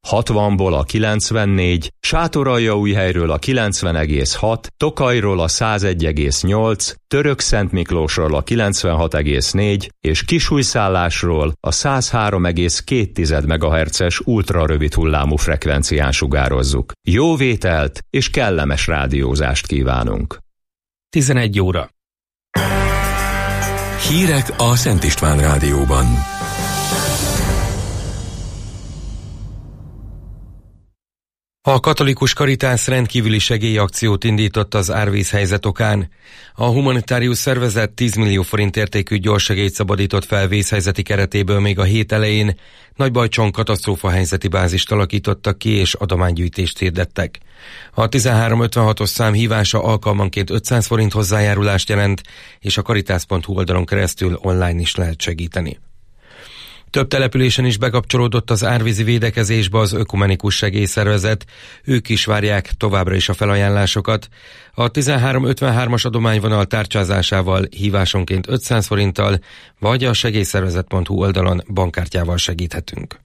60-ból a 94, Sátoraljaújhelyről a 90,6, Tokajról a 101,8, Törökszentmiklósról a 96,4 és Kisújszállásról a 103,2 MHz-es ultrarövid hullámú frekvencián sugározzuk. Jó vételt és kellemes rádiózást kívánunk! 11 óra. Hírek a Szent István Rádióban. A Katolikus Karitász rendkívüli segélyakciót indított az árvízhelyzet okán. A humanitárius szervezet 10 millió forint értékű gyorssegélyt szabadított fel vészhelyzeti keretéből még a hét elején. Nagybajcson katasztrófahelyzeti bázist alakítottak ki és adománygyűjtést hirdettek. A 1356-os szám hívása alkalmanként 500 forint hozzájárulást jelent, és a karitász.hu oldalon keresztül online is lehet segíteni. Több településen is bekapcsolódott az árvízi védekezésbe az ökumenikus segélyszervezet, ők is várják továbbra is a felajánlásokat. A 1353-as adományvonal tárcsázásával hívásonként 500 forinttal, vagy a segélyszervezet.hu oldalon bankkártyával segíthetünk.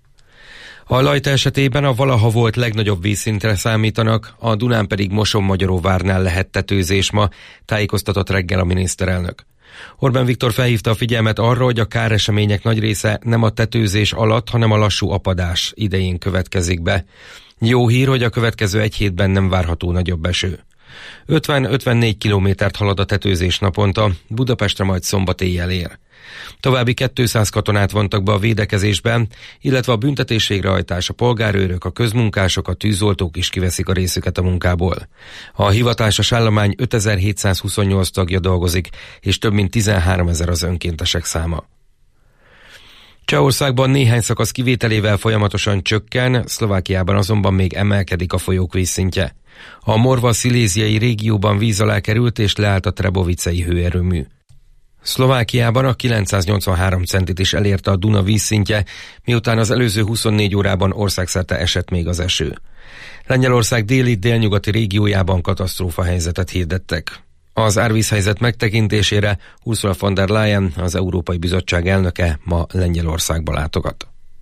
A Lajta esetében a valaha volt legnagyobb vízszintre számítanak, a Dunán pedig Moson-Magyaróvárnál lehet tetőzés ma, tájékoztatott reggel a miniszterelnök. Orbán Viktor felhívta a figyelmet arra, hogy a káresemények nagy része nem a tetőzés alatt, hanem a lassú apadás idején következik be. Jó hír, hogy a következő egy hétben nem várható nagyobb eső. 50-54 kilométert halad a tetőzés naponta, Budapestre majd szombat éjjel ér. További 200 katonát vontak be a védekezésbe, illetve a büntetés végrehajtás, a polgárőrök, a közmunkások, a tűzoltók is kiveszik a részüket a munkából. A hivatásos állomány 5728 tagja dolgozik, és több mint 13 000 az önkéntesek száma. Csehországban néhány szakasz kivételével folyamatosan csökken, Szlovákiában azonban még emelkedik a folyók vízszintje. A Morva-sziléziai régióban víz alá került és leállt a Trebovicei hőerőmű. Szlovákiában a 983 centit is elérte a Duna vízszintje, miután az előző 24 órában országszerte esett még az eső. Lengyelország déli-délnyugati régiójában katasztrófahelyzetet hirdettek. Az árvízhelyzet megtekintésére Ursula von der Leyen, az Európai Bizottság elnöke ma Lengyelországba látogat.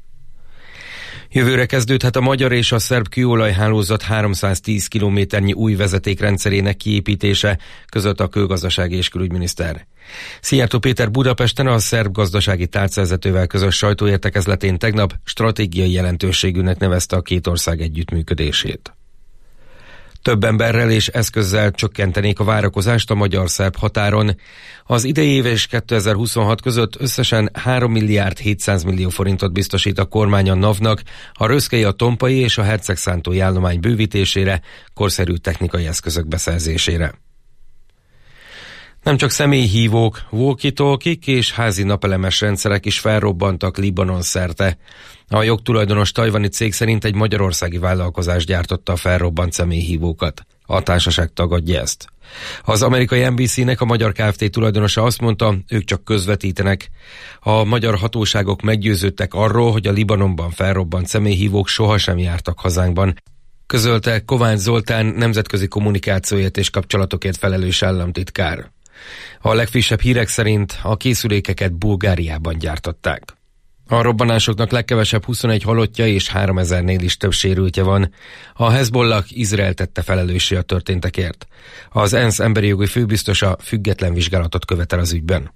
Jövőre kezdődhet a magyar és a szerb kőolajhálózat 310 kilométernyi új vezetékrendszerének kiépítése, között a kőgazdasági és külügyminiszter. Szijjártó Péter Budapesten a szerb gazdasági tárcavezetővel közös sajtóértekezletén tegnap stratégiai jelentőségűnek nevezte a két ország együttműködését. Több emberrel és eszközzel csökkentenék a várakozást a magyar-szerb határon. Az idei év és 2026 között összesen 3 milliárd 700 millió forintot biztosít a kormány a NAV-nak, a röszkei, a tompai és a hercegszántói állomány bővítésére, korszerű technikai eszközök beszerzésére. Nem csak személyhívók, walkie-talkiek és házi napelemes rendszerek is felrobbantak Libanon szerte. A jogtulajdonos tajvani cég szerint egy magyarországi vállalkozás gyártotta a felrobbant személyhívókat. A társaság tagadja ezt. Az amerikai NBC-nek a magyar Kft. Tulajdonosa azt mondta, ők csak közvetítenek. A magyar hatóságok meggyőződtek arról, hogy a Libanonban felrobbant személyhívók sohasem jártak hazánkban, közölte Kovács Zoltán nemzetközi kommunikációért és kapcsolatokért felelős államtitkár. A legfrissebb hírek szerint a készülékeket Bulgáriában gyártották. A robbanásoknak legkevesebb 21 halottja és 3000-nél is több sérültje van. A Hezbollah Izrael tette felelőssé a történtekért. Az ENSZ emberi jogi főbiztosa független vizsgálatot követel az ügyben.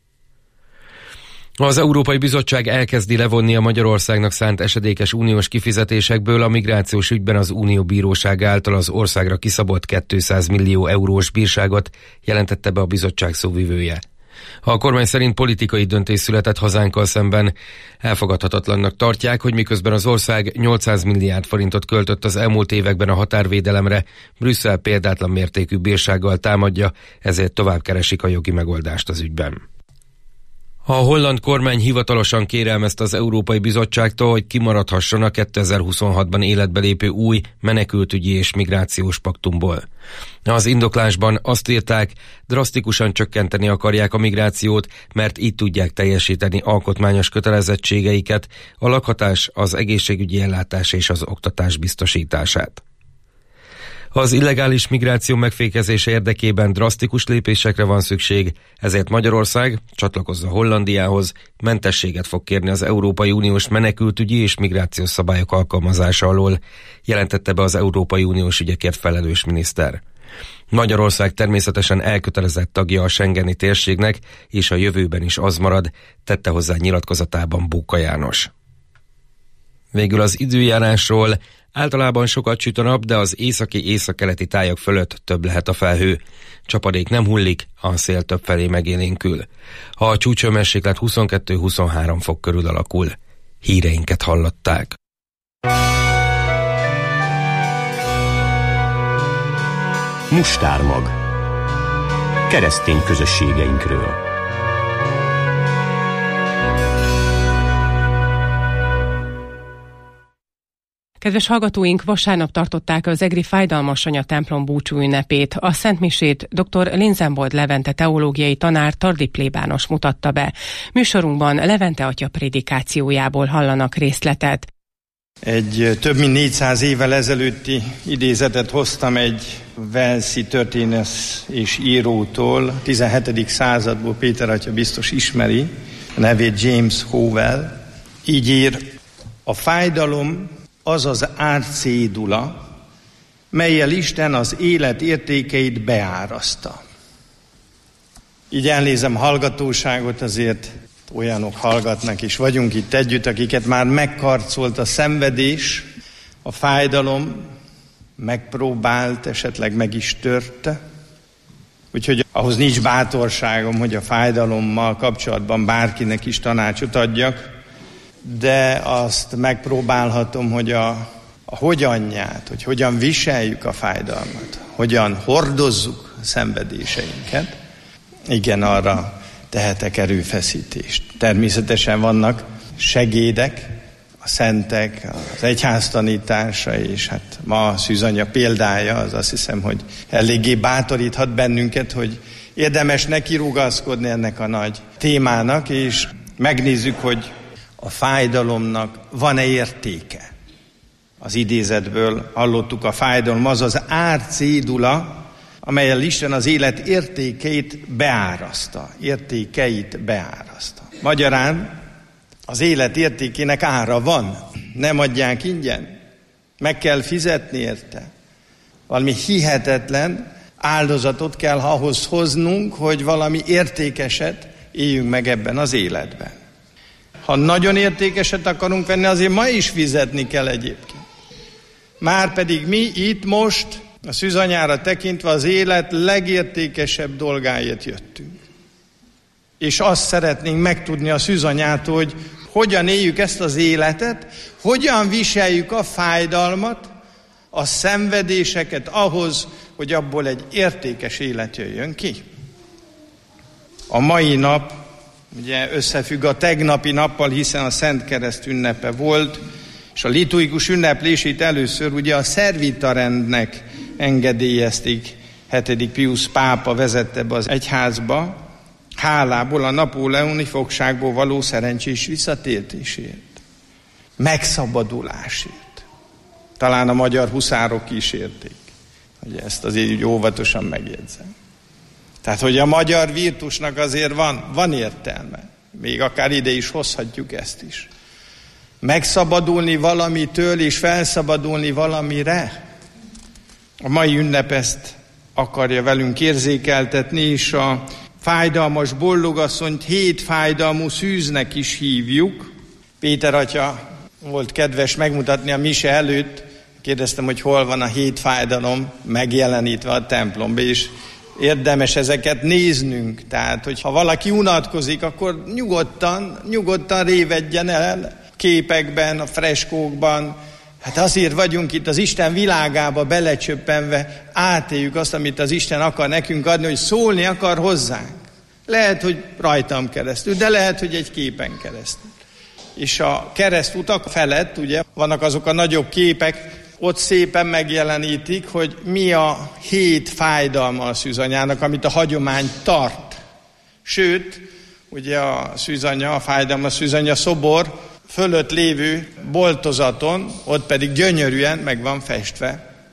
Az Európai Bizottság elkezdi levonni a Magyarországnak szánt esedékes uniós kifizetésekből a migrációs ügyben az Unió Bíróság által az országra kiszabott 200 millió eurós bírságot, jelentette be a bizottság szóvivője. A kormány szerint politikai döntés született hazánkkal szemben. Elfogadhatatlannak tartják, hogy miközben az ország 800 milliárd forintot költött az elmúlt években a határvédelemre, Brüsszel példátlan mértékű bírsággal támadja, ezért tovább keresik a jogi megoldást az ügyben. A holland kormány hivatalosan kérelmezte az Európai Bizottságtól, hogy kimaradhasson a 2026-ban életbe lépő új menekültügyi és migrációs paktumból. Az indoklásban azt írták, drasztikusan csökkenteni akarják a migrációt, mert így tudják teljesíteni alkotmányos kötelezettségeiket, a lakhatás, az egészségügyi ellátás és az oktatás biztosítását. Az illegális migráció megfékezése érdekében drasztikus lépésekre van szükség, ezért Magyarország, csatlakozva Hollandiához, mentességet fog kérni az Európai Uniós menekültügyi és migrációs szabályok alkalmazása alól, jelentette be az Európai Uniós ügyekért felelős miniszter. Magyarország természetesen elkötelezett tagja a schengeni térségnek, és a jövőben is az marad, tette hozzá nyilatkozatában Bóka János. Végül az időjárásról. Általában sokat süt a nap, de az északi-északkeleti tájak fölött több lehet a felhő. Csapadék nem hullik, a szél többfelé megélénkül. A csúcshőmérséklet 22-23 fok körül alakul. Híreinket hallották. Mustármag. Keresztény közösségeinkről. Kedves hallgatóink, vasárnap tartották az egri Fájdalmas Anya templom búcsú ünnepét. A szentmisét dr. Linzenbold Levente teológiai tanár Tardi plébános mutatta be. Műsorunkban Levente atya prédikációjából hallanak részletet. Egy több mint 400 évvel ezelőtti idézetet hoztam egy walesi történész és írótól, 17. századból, Péter atya biztos ismeri, a nevét James Howell. Így ír: a fájdalom az az árcédula, mellyel Isten az élet értékeit beáraszta. Így elnézem hallgatóságot, azért olyanok hallgatnak, és vagyunk itt együtt, akiket már megkarcolt a szenvedés, a fájdalom, megpróbált, esetleg meg is törte. Úgyhogy ahhoz nincs bátorságom, hogy a fájdalommal kapcsolatban bárkinek is tanácsot adjak, de azt megpróbálhatom, hogy a hogyanját, hogy hogyan viseljük a fájdalmat, hogyan hordozzuk a szenvedéseinket. Igen, arra tehetek erőfeszítést. Természetesen vannak segédek, a szentek, az egyház tanítása, és hát ma a szűzanya példája, az azt hiszem, hogy eléggé bátoríthat bennünket, hogy érdemes nekirugaszkodni ennek a nagy témának, és megnézzük, hogy a fájdalomnak van-e értéke. Az idézetből hallottuk, a fájdalom az az árcédula, amellyel Isten az élet értékeit beáraszta. Magyarán az élet értékének ára van. Nem adják ingyen. Meg kell fizetni érte. Valami hihetetlen áldozatot kell ahhoz hoznunk, hogy valami értékeset éljünk meg ebben az életben. Ha nagyon értékeset akarunk venni, azért ma is fizetni kell egyébként. Márpedig mi itt most, a szűzanyára tekintve az élet legértékesebb dolgáért jöttünk. És azt szeretnénk megtudni a szűzanyától, hogy hogyan éljük ezt az életet, hogyan viseljük a fájdalmat, a szenvedéseket ahhoz, hogy abból egy értékes élet jöjjön ki. A mai nap ugye összefügg a tegnapi nappal, hiszen a Szent Kereszt ünnepe volt, és a liturgikus ünneplését először ugye a szervitarendnek engedélyezték, 7. Piusz pápa vezette be az egyházba, hálából a napóleoni fogságból való szerencsés visszatértésért, megszabadulásért. Talán a magyar huszárok kísérték, hogy ezt azért úgy óvatosan megjegyzem. Tehát, hogy a magyar virtusnak azért van értelme. Még akár ide is hozhatjuk ezt is. Megszabadulni valamitől és felszabadulni valamire. A mai ünnep ezt akarja velünk érzékeltetni, és a fájdalmas boldogasszonyt 7 fájdalmú szűznek is hívjuk. Péter atya volt kedves megmutatni a mise előtt, kérdeztem, hogy hol van a 7 fájdalom megjelenítve a templomba, és érdemes ezeket néznünk. Tehát, hogy ha valaki unatkozik, akkor nyugodtan révedjen el képekben, a freskókban. Hát azért vagyunk itt az Isten világába belecsöppenve, átéljük azt, amit az Isten akar nekünk adni, hogy szólni akar hozzánk. Lehet, hogy rajtam keresztül, de lehet, hogy egy képen keresztül. És a keresztutak felett, ugye, vannak azok a nagyobb képek, ott szépen megjelenítik, hogy mi a 7 fájdalma a szűzanyának, amit a hagyomány tart. Sőt, ugye a szűzanya, a fájdalma szűzanya szobor fölött lévő boltozaton, ott pedig gyönyörűen meg van festve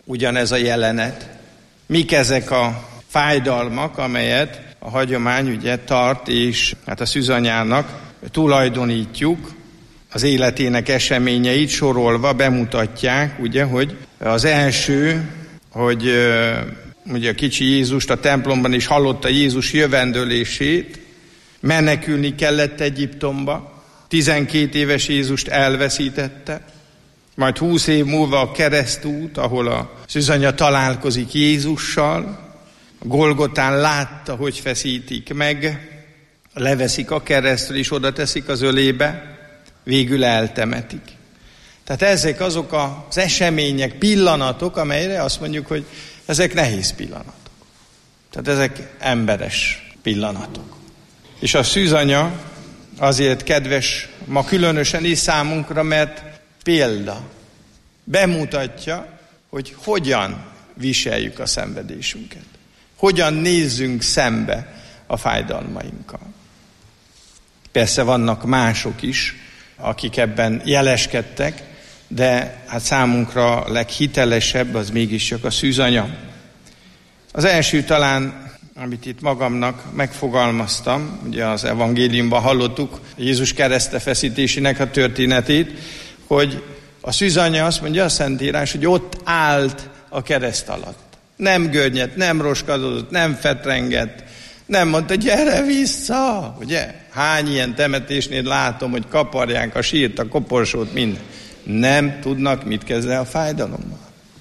ugyanez a jelenet. Mik ezek a fájdalmak, amelyet a hagyomány ugye tart, és hát a szűzanyának tulajdonítjuk, az életének eseményeit sorolva bemutatják, ugye, hogy az első, hogy ugye a kicsi Jézust a templomban is hallotta Jézus jövendőlését, menekülni kellett Egyiptomba, 12 éves Jézust elveszítette, majd 20 év múlva a keresztút, ahol a szűzanya találkozik Jézussal, a Golgotán látta, hogy feszítik meg, leveszik a keresztről és oda teszik az ölébe, végül eltemetik. Tehát ezek azok az események, pillanatok, amelyre azt mondjuk, hogy ezek nehéz pillanatok. Tehát ezek emberes pillanatok. És a szűzanya azért kedves ma különösen is számunkra, mert példa. Bemutatja, hogy hogyan viseljük a szenvedésünket. Hogyan nézzünk szembe a fájdalmainkkal. Persze vannak mások is, akik ebben jeleskedtek, de hát számunkra a leghitelesebb az mégiscsak a szűzanya. Az első talán, amit itt magamnak megfogalmaztam, ugye az evangéliumban hallottuk Jézus keresztfeszítésének a történetét, hogy a szűzanya, azt mondja a Szentírás, hogy ott állt a kereszt alatt. Nem görnyedt, nem roskadott, nem fetrengett, nem mondta, gyere vissza, ugye? Hány ilyen temetésnél látom, hogy kaparják a sírt, a koporsót, minden. Nem tudnak mit kezdeni a fájdalommal.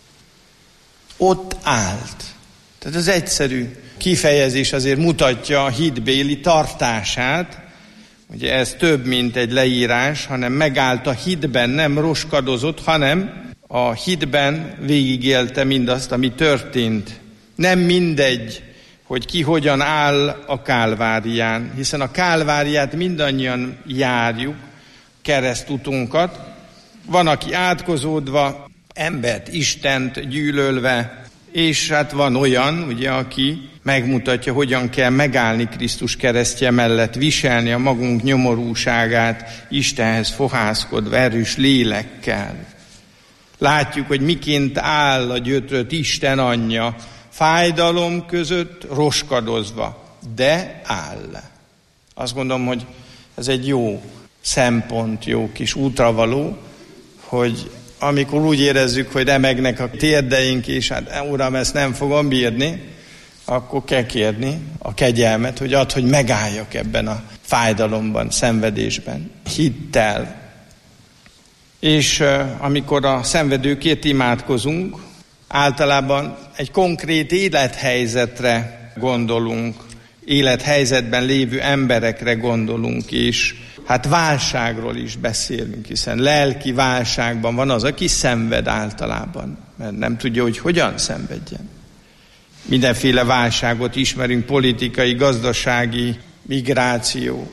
Ott állt. Tehát az egyszerű kifejezés azért mutatja a hitbéli tartását. Ugye ez több, mint egy leírás, hanem megállt a hitben, nem roskadozott, hanem a hitben végigélte mindazt, ami történt. Nem mindegy, hogy ki hogyan áll a Kálvárián, hiszen a Kálváriát mindannyian járjuk, keresztutunkat. Van, aki átkozódva, embert, Istent gyűlölve, és hát van olyan, ugye, aki megmutatja, hogyan kell megállni Krisztus keresztje mellett, viselni a magunk nyomorúságát, Istenhez fohászkodva, erős lélekkel. Látjuk, hogy miként áll a gyötrött Isten anyja, fájdalom között roskadozva, de áll. Azt gondolom, hogy ez egy jó szempont, jó kis útravaló, hogy amikor úgy érezzük, hogy remegnek a térdeink, és hát Uram, ezt nem fogom bírni, akkor kell kérni a kegyelmet, hogy add, hogy megálljak ebben a fájdalomban, szenvedésben, hittel. És amikor a szenvedőkért imádkozunk, általában egy konkrét élethelyzetre gondolunk, élethelyzetben lévő emberekre gondolunk, és hát válságról is beszélünk, hiszen lelki válságban van az, aki szenved általában, mert nem tudja, hogy hogyan szenvedjen. Mindenféle válságot ismerünk, politikai, gazdasági, migráció,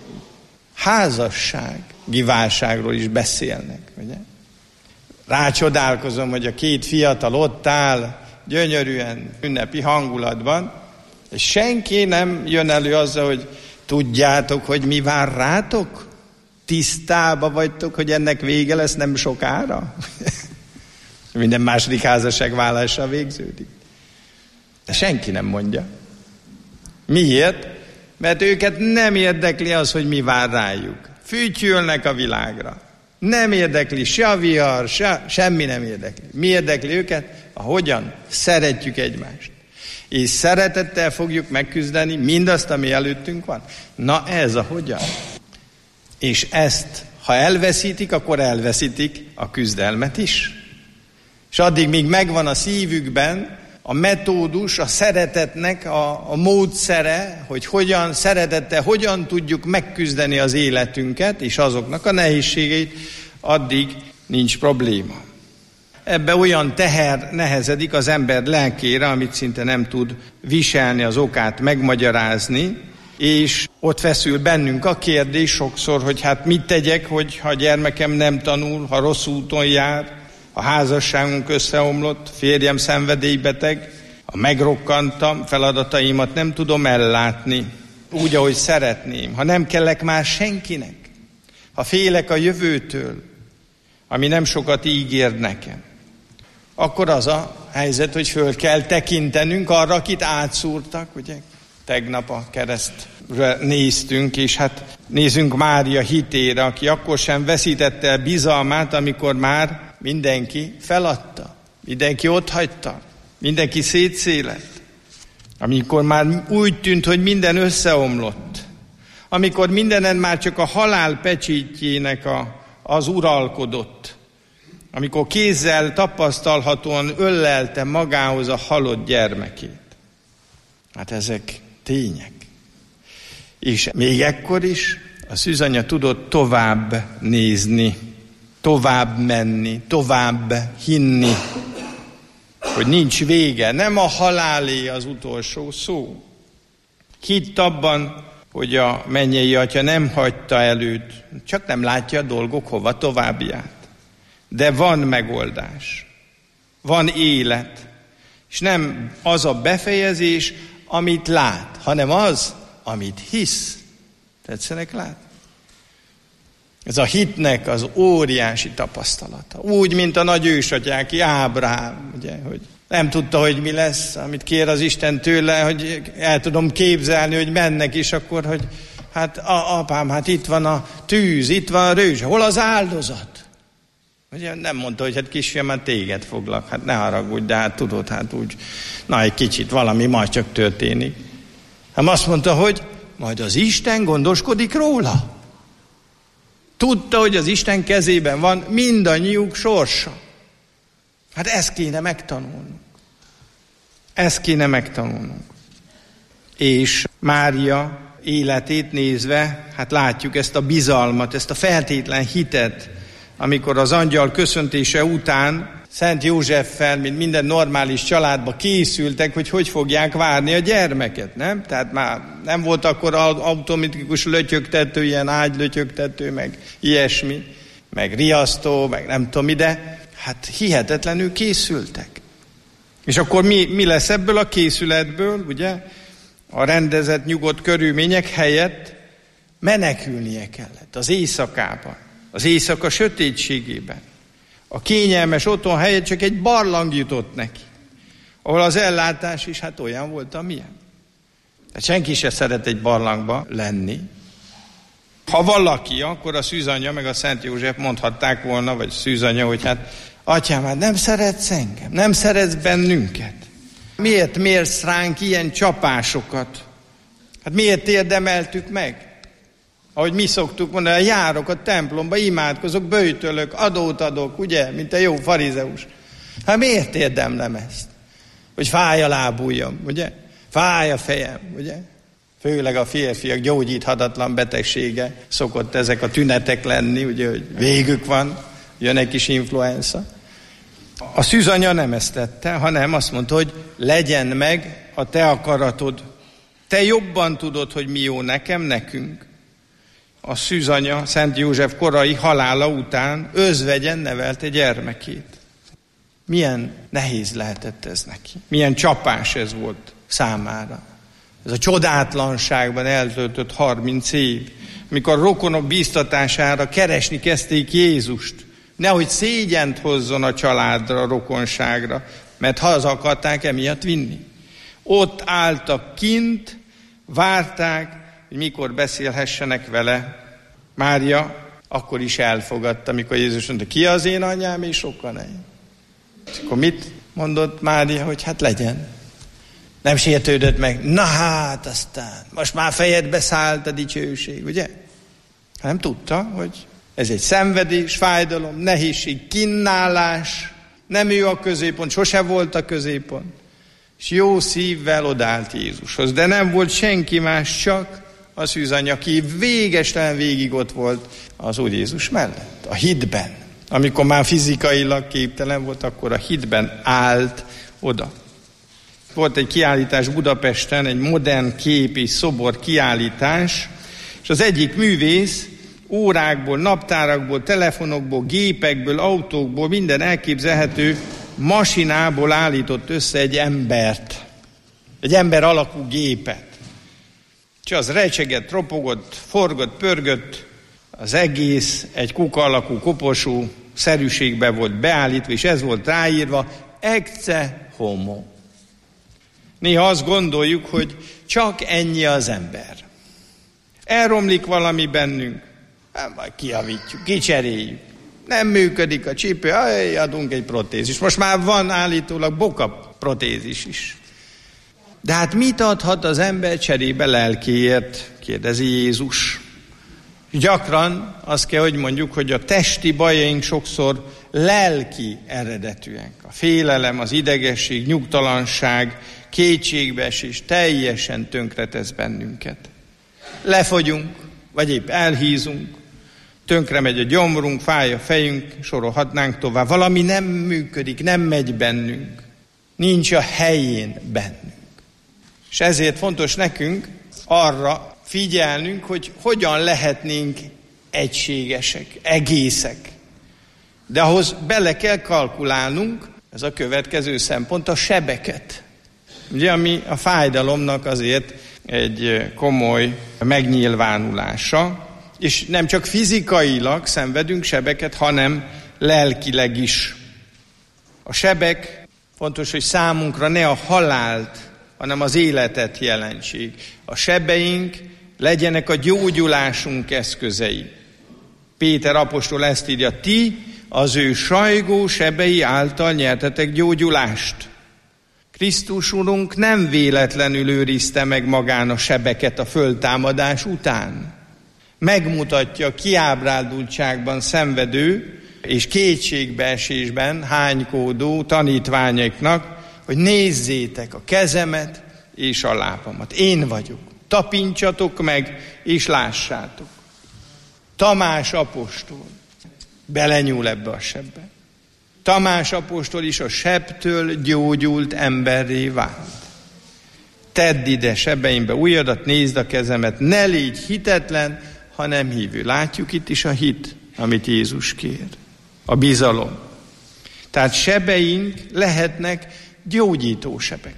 házassági válságról is beszélnek, ugye? Rácsodálkozom, hogy a két fiatal ott áll, gyönyörűen, ünnepi hangulatban, és senki nem jön elő azzal, hogy tudjátok, hogy mi vár rátok? Tisztába vagytok, hogy ennek vége lesz nem sokára? Minden második házasságválással végződik. De senki nem mondja. Miért? Mert őket nem érdekli az, hogy mi vár rájuk. Fütyülnek a világra. Nem érdekli se a vihar, semmi nem érdekli. Mi érdekli őket? Hogyan szeretjük egymást. És szeretettel fogjuk megküzdeni mindazt, ami előttünk van. Na ez a hogyan. És ezt, ha elveszítik, akkor elveszítik a küzdelmet is. És addig, míg megvan a szívükben a metódus, a szeretetnek a módszere, hogy hogyan szeretettel, hogyan tudjuk megküzdeni az életünket, és azoknak a nehézségeit, addig nincs probléma. Ebbe olyan teher nehezedik az ember lelkére, amit szinte nem tud viselni, az okát megmagyarázni, és ott feszül bennünk a kérdés sokszor, hogy hát mit tegyek, hogyha a gyermekem nem tanul, ha rossz úton jár, a házasságunk összeomlott, férjem szenvedélybeteg, ha megrokkantam, feladataimat nem tudom ellátni, úgy, ahogy szeretném, ha nem kellek már senkinek, ha félek a jövőtől, ami nem sokat ígér nekem, akkor az a helyzet, hogy föl kell tekintenünk arra, akit átszúrtak, ugye? Tegnap a keresztre néztünk, és hát nézzünk Mária hitére, aki akkor sem veszítette el bizalmát, amikor már mindenki feladta, mindenki otthagyta, mindenki szétszélett, amikor már úgy tűnt, hogy minden összeomlott, amikor mindenen már csak a halál pecsétjének az uralkodott, amikor kézzel tapasztalhatóan ölelte magához a halott gyermekét. Hát ezek tények. És még ekkor is a szűzanya tudott tovább nézni, tovább menni, tovább hinni, hogy nincs vége, nem a halálé az utolsó szó. Hitt abban, hogy a mennyei Atya nem hagyta előtt, csak nem látja a dolgok hova továbbját. De van megoldás, van élet, és nem az a befejezés, amit lát, hanem az, amit hisz. Tetszenek látni? Ez a hitnek az óriási tapasztalata. Úgy, mint a nagy ősatyáki Ábrahám, ugye, hogy nem tudta, hogy mi lesz, amit kér az Isten tőle, hogy el tudom képzelni, hogy mennek is, akkor, hogy hát apám, hát itt van a tűz, itt van a rőzs, hol az áldozat? Ugye nem mondta, hogy hát kisfiam, hát téged foglak, hát ne haragudj, de hát tudod, hát úgy, na egy kicsit valami majd csak történik. Hát azt mondta, hogy majd az Isten gondoskodik róla. Tudta, hogy az Isten kezében van mindannyiuk sorsa. Hát ezt kéne megtanulnunk. Ezt kéne megtanulnunk. És Mária életét nézve, hát látjuk ezt a bizalmat, ezt a feltétlen hitet, amikor az angyal köszöntése után Szent Józseffel, mint minden normális családba készültek, hogy fogják várni a gyermeket, nem? Tehát már nem volt akkor automatikus lötyögtető, ilyen ágylötyögtető, meg ilyesmi, meg riasztó, meg nem tudom mi, de hát hihetetlenül készültek. És akkor mi lesz ebből a készületből, ugye? A rendezett, nyugodt körülmények helyett menekülnie kellett az éjszakában, az éjszaka sötétségében. A kényelmes otthon helyett csak egy barlang jutott neki, ahol az ellátás is hát olyan volt, amilyen. Tehát senki se szeret egy barlangba lenni. Ha valaki, akkor a szűzanya meg a Szent József mondhatták volna, vagy szűzanya, hogy hát atyám, hát nem szeretsz engem, nem szeretsz bennünket. Miért mérsz ránk ilyen csapásokat? Hát miért érdemeltük meg? Ahogy mi szoktuk mondani, járok a templomba, imádkozok, böjtölök, adót adok, ugye, mint a jó farizeus. Hát miért érdemlem ezt? Hogy fáj a lábujjam, ugye? Fáj a fejem, ugye? Főleg a férfiak gyógyíthatatlan betegsége szokott ezek a tünetek lenni, ugye, hogy végük van, jön egy kis influenza. A szűzanya nem ezt tette, hanem azt mondta, hogy legyen meg a te akaratod. Te jobban tudod, hogy mi jó nekem, nekünk. A szűzanya Szent József korai halála után özvegyen nevelte gyermekét. Milyen nehéz lehetett ez neki. Milyen csapás ez volt számára. Ez a csodátlanságban eltöltött 30 év, mikor a rokonok bíztatására keresni kezdték Jézust. Nehogy szégyent hozzon a családra, a rokonságra, mert haza akarták emiatt vinni. Ott álltak kint, várták, hogy mikor beszélhessenek vele. Mária akkor is elfogadta, amikor Jézus mondta, ki az én anyám, és sokan én. És akkor mit mondott Mária, hogy hát legyen. Nem sértődött meg, na hát aztán, most már fejedbe szállt a dicsőség, ugye? Nem tudta, hogy ez egy szenvedés, fájdalom, nehézség, kinnálás, nem ő a középpont, sose volt a középpont. És jó szívvel odállt Jézushoz, de nem volt senki más, csak a szűzanya, aki végestelen végig ott volt az Úr Jézus mellett, a hitben. Amikor már fizikailag képtelen volt, akkor a hitben állt oda. Volt egy kiállítás Budapesten, egy modern kép és szobor kiállítás, és az egyik művész órákból, naptárakból, telefonokból, gépekből, autókból, minden elképzelhető masinából állított össze egy embert. Egy ember alakú gépet. És az recsegett, ropogott, forgott, pörgött, az egész egy kuka alakú koposú szerűségbe volt beállítva, és ez volt ráírva, ecce homo. Néha azt gondoljuk, hogy csak ennyi az ember. Elromlik valami bennünk, majd kijavítjuk, kicseréljük. Nem működik a csípő, adunk egy protézis. Most már van állítólag boka protézis is. De hát mit adhat az ember cserébe lelkiért? Kérdezi Jézus. Gyakran azt kell, hogy mondjuk, hogy a testi bajaink sokszor lelki eredetűek. A félelem, az idegesség, nyugtalanság, kétségbeesés teljesen tönkretesz bennünket. Lefogyunk, vagy épp elhízunk, tönkre megy a gyomrunk, fáj a fejünk, sorolhatnánk tovább. Valami nem működik, nem megy bennünk, nincs a helyén bennünk. És ezért fontos nekünk arra figyelnünk, hogy hogyan lehetnénk egységesek, egészek. De ahhoz bele kell kalkulálnunk, ez a következő szempont, a sebeket. Ugye, ami a fájdalomnak azért egy komoly megnyilvánulása, és nem csak fizikailag szenvedünk sebeket, hanem lelkileg is. A sebek fontos, hogy számunkra ne a halált, hanem az életet jelentsék. A sebeink legyenek a gyógyulásunk eszközei. Péter apostol ezt írja, ti az ő sajgó sebei által nyertetek gyógyulást. Krisztus Urunk nem véletlenül őrizte meg magán a sebeket a föltámadás után. Megmutatja a kiábrándultságban szenvedő és kétségbeesésben hánykódó tanítványaiknak, hogy nézzétek a kezemet és a lábamat. Én vagyok. Tapintsatok meg és lássátok. Tamás apostol belenyúl ebbe a sebbe. Tamás apostol is a sebtől gyógyult emberré vált. Tedd ide sebeimbe ujjadat, nézd a kezemet, ne légy hitetlen, hanem hívő. Látjuk itt is a hit, amit Jézus kér. A bizalom. Tehát sebeink lehetnek gyógyító sebek.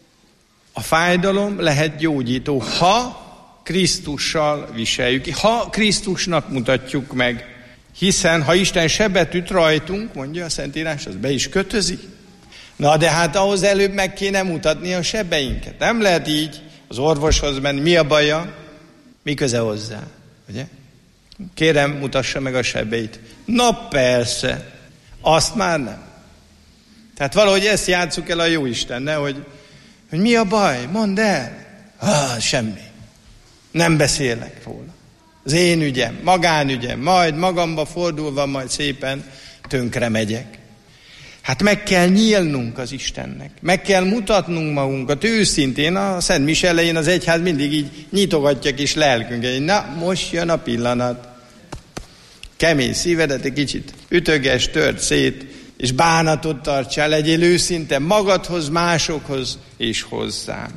A fájdalom lehet gyógyító, ha Krisztussal viseljük, ha Krisztusnak mutatjuk meg. Hiszen, ha Isten sebet üt rajtunk, mondja a Szentírás, az be is kötözi. Na, de hát ahhoz előbb meg kéne mutatni a sebeinket. Nem lehet így az orvoshoz menni. Mi a baja? Mi köze hozzá? Ugye? Kérem, mutassa meg a sebeit. Na persze, azt már nem. Tehát valahogy ezt játsszuk el a Jóistennel, hogy mi a baj? Mondd el. Semmi. Nem beszélek róla. Az én ügyem, magánügyem, majd magamba fordulva, majd szépen tönkre megyek. Hát meg kell nyílnunk az Istennek. Meg kell mutatnunk magunkat őszintén. A Szent Mise elején az egyház mindig így nyitogatja kis lelkünket. Na, most jön a pillanat. Kemény szívedet egy kicsit ütöges, tört szét, és bánatot tartsál, legyél őszinte magadhoz, másokhoz és hozzám.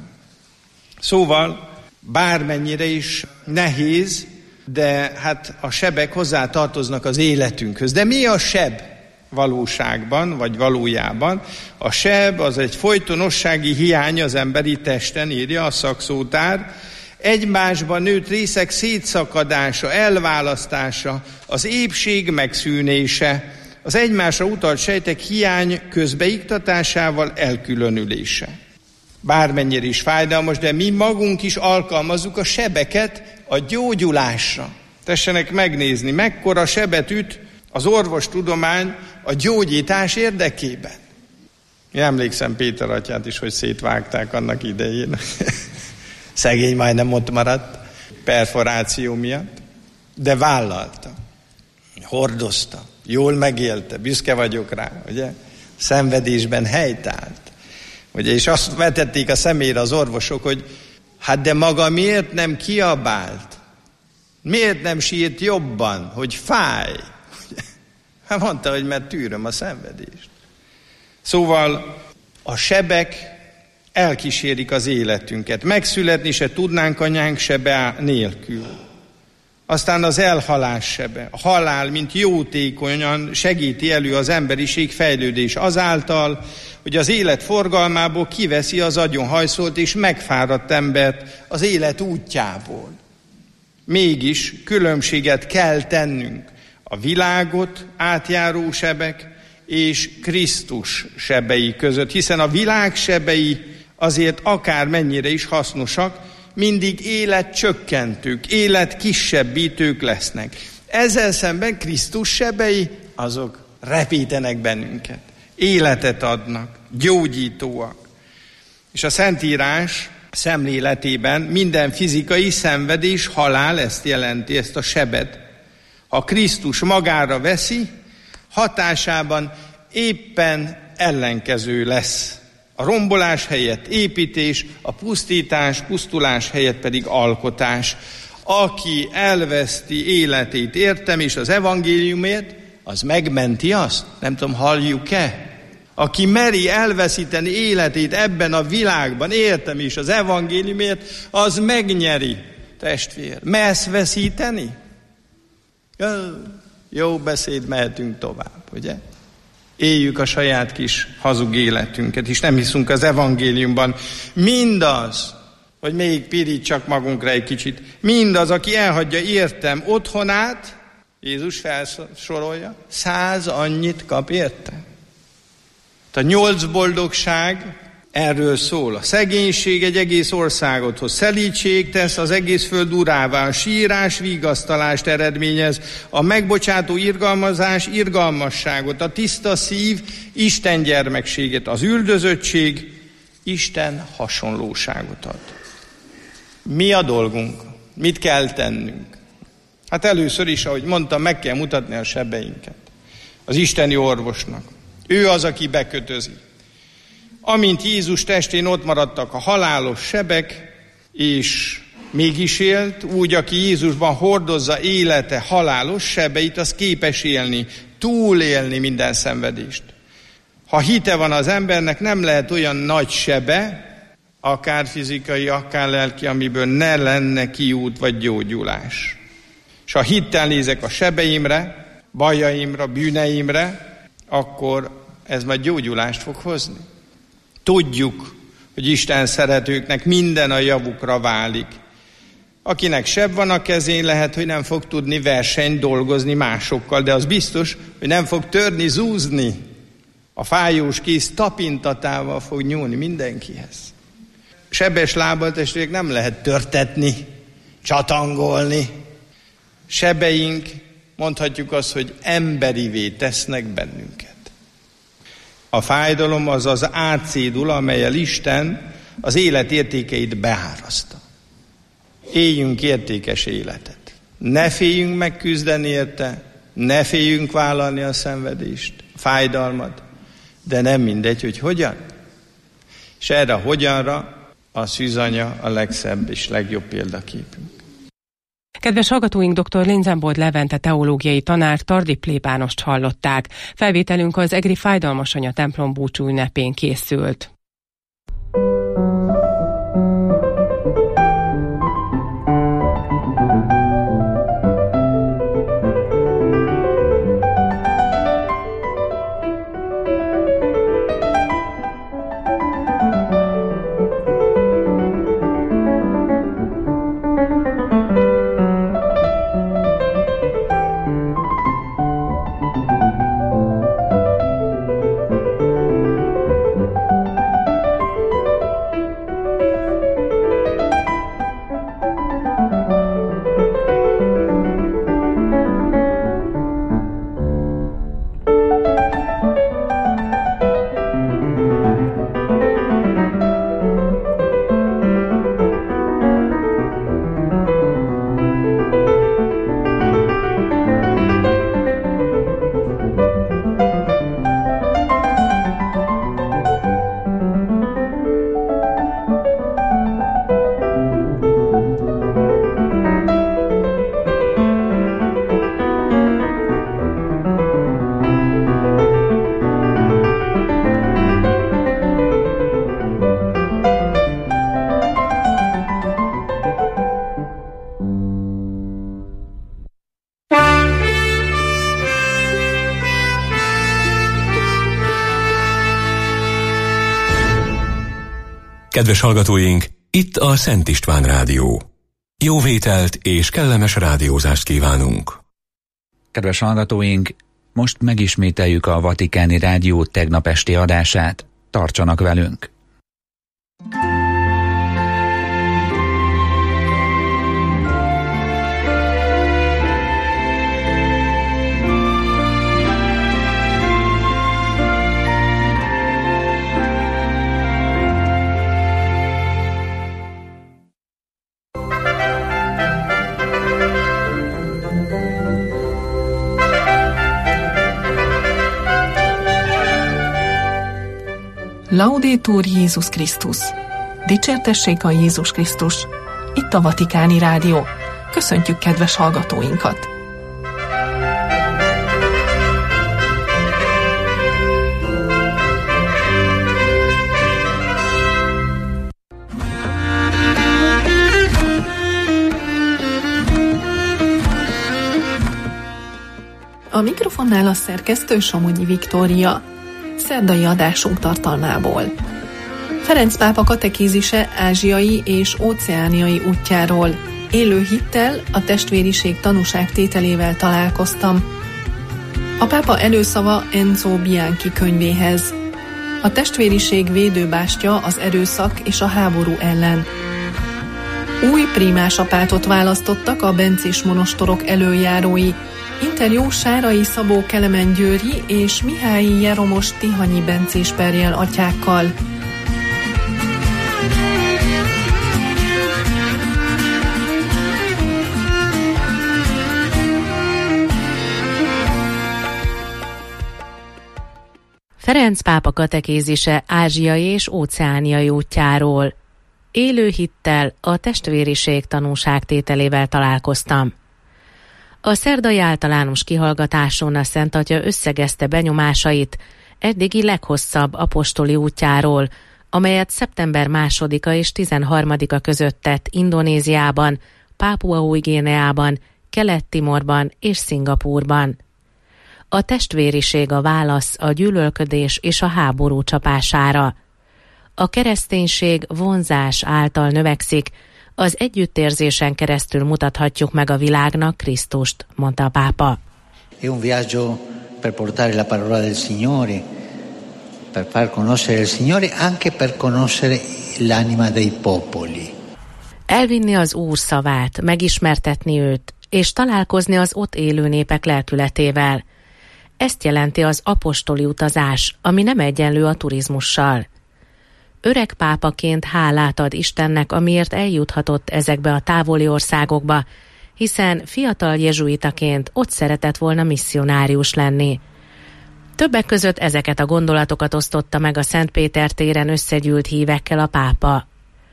Szóval bármennyire is nehéz, de hát a sebek hozzá tartoznak az életünkhöz. De mi a seb valóságban, vagy valójában? A seb az egy folytonossági hiány az emberi testen, írja a szakszótár, egymásban nőtt részek szétszakadása, elválasztása, az épség megszűnése, az egymásra utalt sejtek hiány közbeiktatásával elkülönülése. Bármennyire is fájdalmas, de mi magunk is alkalmazzuk a sebeket a gyógyulásra. Tessenek megnézni, mekkora sebet üt az orvostudomány a gyógyítás érdekében. Én emlékszem Péter atyát is, hogy szétvágták annak idején. Szegény majdnem ott maradt perforáció miatt, de vállalta, hordozta, jól megélte, büszke vagyok rá, ugye? Szenvedésben helytált. Ugye, és azt vetették a szemére az orvosok, hogy hát de maga miért nem kiabált? Miért nem sírt jobban, hogy fáj? Hát mondta, hogy mert tűröm a szenvedést. Szóval a sebek elkísérik az életünket. Megszületni se tudnánk anyánk sebe nélkül. Aztán az elhalás sebe. A halál, mint jótékonyan segíti elő az emberiség fejlődés azáltal, hogy az élet forgalmából kiveszi az agyonhajszolt és megfáradt embert az élet útjából. Mégis különbséget kell tennünk a világot átjáró sebek és Krisztus sebei között, hiszen a világ sebei azért akármennyire is hasznosak, mindig életcsökkentők, életkisebbítők lesznek. Ezzel szemben Krisztus sebei, azok repítenek bennünket, életet adnak, gyógyítóak. És a Szentírás szemléletében minden fizikai szenvedés, halál, ezt jelenti, ezt a sebet, ha Krisztus magára veszi, hatásában éppen ellenkező lesz. A rombolás helyett építés, a pusztulás helyett pedig alkotás. Aki elveszti életét értem és az evangéliumért, az megmenti azt. Nem tudom, halljuk-e? Aki meri elveszíteni életét ebben a világban, értem és az evangéliumért, az megnyeri, testvér. Mersz veszíteni? Jó beszéd, mehetünk tovább, ugye? Éljük a saját kis hazug életünket, és nem hiszünk az evangéliumban. Mindaz, hogy még pirítsak magunkra egy kicsit, mindaz, aki elhagyja értem otthonát, Jézus felsorolja, 100 annyit kap érte. A 8 boldogság erről szól. A szegénység egy egész országot hoz. Szelídség tesz az egész föld urává. A sírás vigasztalást eredményez. A megbocsátó irgalmazás irgalmasságot. A tiszta szív Isten gyermekséget. Az üldözöttség Isten hasonlóságot ad. Mi a dolgunk? Mit kell tennünk? Hát először is, ahogy mondtam, meg kell mutatni a sebeinket. Az isteni orvosnak. Ő az, aki bekötözi. Amint Jézus testén ott maradtak a halálos sebek, és mégis élt, úgy, aki Jézusban hordozza élete halálos sebeit, az képes élni, túlélni minden szenvedést. Ha hite van az embernek, nem lehet olyan nagy sebe, akár fizikai, akár lelki, amiből ne lenne kiút vagy gyógyulás. És ha hittel nézek a sebeimre, bajaimra, bűneimre, akkor ez majd gyógyulást fog hozni. Tudjuk, hogy Isten szeretőknek minden a javukra válik. Akinek seb van a kezén, lehet, hogy nem fog tudni versenyt dolgozni másokkal, de az biztos, hogy nem fog törni, zúzni. A fájós kéz tapintatával fog nyúlni mindenkihez. Sebes lábbal, testvérek, nem lehet törtetni, csatangolni. Sebeink, mondhatjuk azt, hogy emberivé tesznek bennünket. A fájdalom az az átszédula, amellyel Isten az élet értékeit beáraszta. Éljünk értékes életet. Ne féljünk megküzdeni érte, ne féljünk vállalni a szenvedést, a fájdalmat, de nem mindegy, hogy hogyan. És erre a hogyanra a szűzanya a legszebb és legjobb példaképünk. Kedves hallgatóink, dr. Linzenbold Levente teológiai tanár Tardi plébánost hallották. Felvételünk az egri Fájdalmasanya templom búcsú ünnepén készült. Kedves hallgatóink, itt a Szent István Rádió. Jó vételt és kellemes rádiózást kívánunk! Kedves hallgatóink, Most megismételjük a Vatikáni Rádió tegnap esti adását. Tartsanak velünk! Laudetur Jézus Krisztus! Dicsértessék a Jézus Krisztus! Itt a Vatikáni Rádió. Köszöntjük kedves hallgatóinkat! A mikrofonnál a szerkesztő Somogyi Viktória. Szerdai adásunk tartalmából. Ferenc pápa katekézise ázsiai és óceániai útjáról. Élő hittel, a testvériség tanúságtételével találkoztam. A pápa előszava Enzo Bianchi könyvéhez. A testvériség védőbástya az erőszak és a háború ellen. Új prímásapátot választottak a bencés monostorok előjárói. Interjú Sárai Szabó Kelemen Győri és Mihályi Jeromos Tihanyi bencés perjel atyákkal. Ferenc pápa katekézise ázsiai és óceániai útjáról. Élő hittel, a testvériség tanúságtételével találkoztam. A szerdai általános kihallgatáson a Szent Atya összegezte benyomásait eddigi leghosszabb apostoli útjáról, amelyet szeptember 2-a és 13-a között tett Indonéziában, Pápua Új-Guineában, Kelet-Timorban és Szingapúrban. A testvériség a válasz a gyűlölködés és a háború csapására. A kereszténység vonzás által növekszik, az együttérzésen keresztül mutathatjuk meg a világnak Krisztust, mondta a pápa. È un viaggio per portare la parola del Signore, per far conoscere il Signore, anche per conoscere l'anima dei popoli. Elvinni az Úr szavát, megismertetni őt, és találkozni az ott élő népek lelkületével. Ezt jelenti az apostoli utazás, ami nem egyenlő a turizmussal. Öreg pápaként hálát ad Istennek, amiért eljuthatott ezekbe a távoli országokba, hiszen fiatal jezsuitaként ott szeretett volna misszionárius lenni. Többek között ezeket a gondolatokat osztotta meg a Szent Péter téren összegyűlt hívekkel a pápa.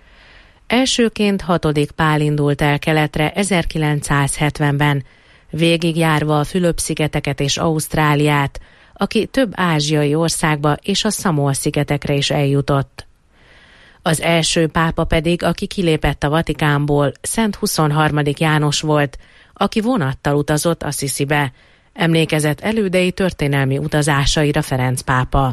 Elsőként 6. Pál indult el keletre 1970-ben, végigjárva a Fülöp-szigeteket és Ausztráliát, aki több ázsiai országba és a Szamoa-szigetekre is eljutott. Az első pápa pedig, aki kilépett a Vatikánból, Szent 23. János volt, aki vonattal utazott Assisibe, emlékezett elődei történelmi utazásaira Ferenc pápa.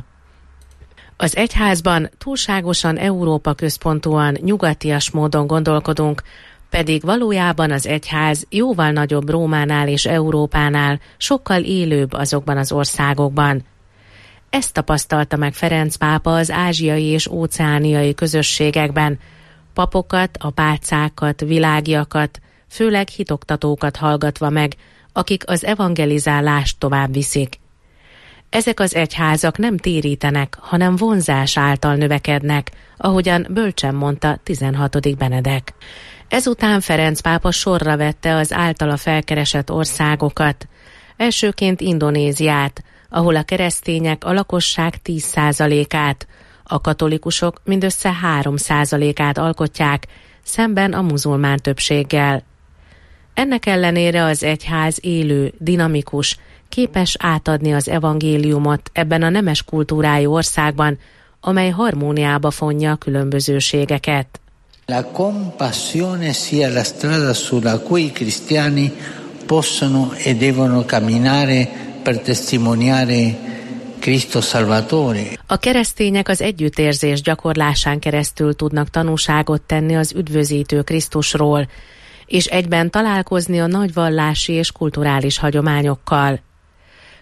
Az egyházban túlságosan Európa központúan, nyugatias módon gondolkodunk, pedig valójában az egyház jóval nagyobb Rómánál és Európánál, sokkal élőbb azokban az országokban. Ezt tapasztalta meg Ferenc pápa az ázsiai és óceániai közösségekben, papokat, apácákat, világiakat, főleg hitoktatókat hallgatva meg, akik az evangelizálást tovább viszik. Ezek az egyházak nem térítenek, hanem vonzás által növekednek, ahogyan bölcsen mondta 16. Benedek. Ezután Ferenc pápa sorra vette az általa felkeresett országokat, elsőként Indonéziát, ahol a keresztények a lakosság 10%-át, a katolikusok mindössze 3%-át alkotják, szemben a muzulmán többséggel. Ennek ellenére az egyház élő, dinamikus, képes átadni az evangéliumot ebben a nemes kultúrájú országban, amely harmóniába fonja a különbözőségeket. La compassione sia la strada sulla cui i cristiani possono e devono camminare per testimoniare Cristo Salvatore. A keresztények az együttérzés gyakorlásán keresztül tudnak tanúságot tenni az üdvözítő Krisztusról, és egyben találkozni a nagy vallási és kulturális hagyományokkal.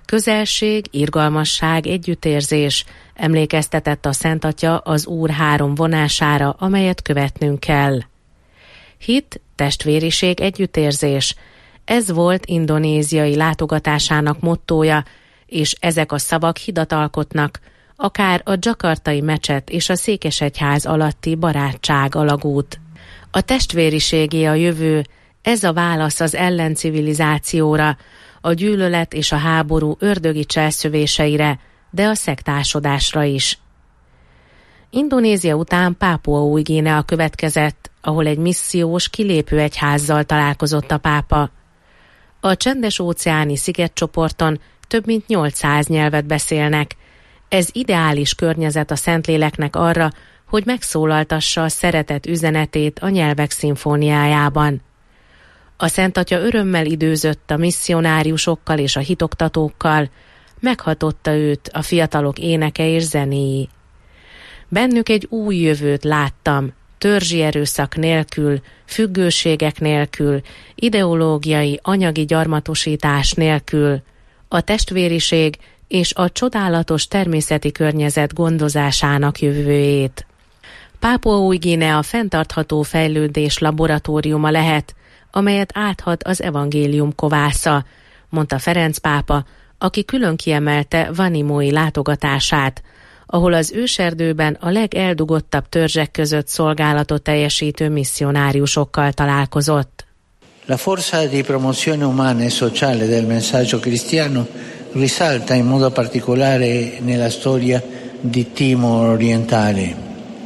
Közelség, irgalmasság, együttérzés emlékeztetett a Szentatya az Úr 3 vonására, amelyet követnünk kell. Hit, testvériség, együttérzés. Ez volt indonéziai látogatásának mottója, és ezek a szavak hidat alkotnak, akár a dzsakartai mecset és a székesegyház alatti barátság alagút. A testvériségé a jövő, ez a válasz az ellencivilizációra, a gyűlölet és a háború ördögi cselszövéseire, de a szektásodásra is. Indonézia után Pápua Új-Guinea következett, ahol egy missziós, kilépő egyházzal találkozott a pápa. A csendes-óceáni szigetcsoporton több mint 800 nyelvet beszélnek. Ez ideális környezet a Szentléleknek arra, hogy megszólaltassa a szeretet üzenetét a nyelvek szimfóniájában. A Szentatya örömmel időzött a misszionáriusokkal és a hitoktatókkal, meghatotta őt a fiatalok éneke és zenéi. Bennük egy új jövőt láttam, törzsi erőszak nélkül, függőségek nélkül, ideológiai, anyagi gyarmatosítás nélkül, a testvériség és a csodálatos természeti környezet gondozásának jövőjét. Pápua Új-Guinea fenntartható fejlődés laboratóriuma lehet, amelyet áthat az evangélium kovásza, mondta Ferenc pápa, aki külön kiemelte Vanimoi látogatását, ahol az őserdőben a legeldugottabb törzsek között szolgálatot teljesítő misszionáriusokkal találkozott. La forza di promozione umana e sociale del messaggio cristiano risalta in modo particolare nella storia di Timor Orientale.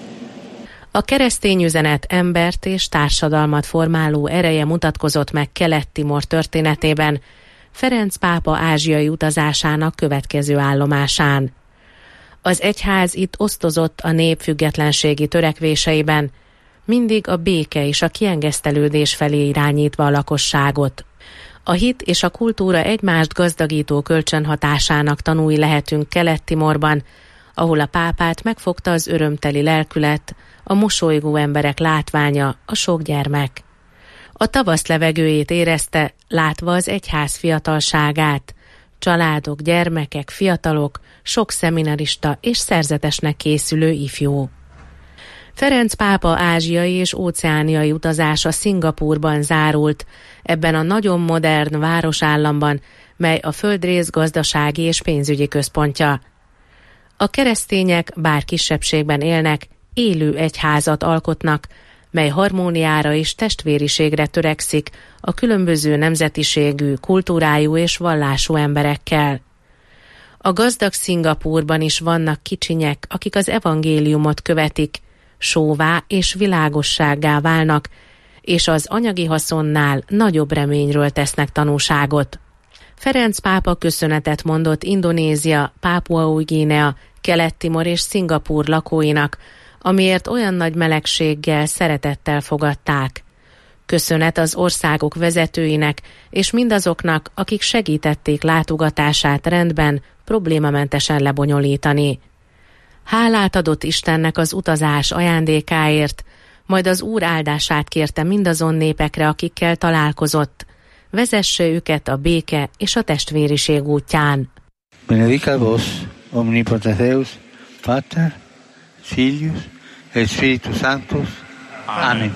A keresztény üzenet embert és társadalmat formáló ereje mutatkozott meg Kelet-Timor történetében, Ferenc pápa ázsiai utazásának következő állomásán. Az egyház itt osztozott a nép függetlenségi törekvéseiben, mindig a béke és a kiengesztelődés felé irányítva a lakosságot. A hit és a kultúra egymást gazdagító kölcsönhatásának tanúi lehetünk Kelet-Timorban, ahol a pápát megfogta az örömteli lelkület, a mosolygó emberek látványa, a sok gyermek. A tavasz levegőjét érezte, látva az egyház fiatalságát, családok, gyermekek, fiatalok, sok szeminarista és szerzetesnek készülő ifjú. Ferenc pápa ázsiai és óceániai utazása Szingapúrban zárult, ebben a nagyon modern városállamban, mely a földrész gazdasági és pénzügyi központja. A keresztények, bár kisebbségben élnek, élő egyházat alkotnak, mely harmóniára és testvériségre törekszik a különböző nemzetiségű, kultúrájú és vallású emberekkel. A gazdag Szingapúrban is vannak kicsinyek, akik az evangéliumot követik, sóvá és világossággá válnak, és az anyagi haszonnál nagyobb reményről tesznek tanúságot. Ferenc pápa köszönetet mondott Indonézia, Pápua Új-Guinea, Kelet-Timor és Szingapúr lakóinak, amiért olyan nagy melegséggel, szeretettel fogadták. Köszönet az országok vezetőinek és mindazoknak, akik segítették látogatását rendben, problémamentesen lebonyolítani. Hálát adott Istennek az utazás ajándékáért, majd az Úr áldását kérte mindazon népekre, akikkel találkozott. Vezesse őket a béke és a testvériség útján. Benedicat vos, omnipotens Deus, Pater, Filius et Spiritus Sanctus. Amen.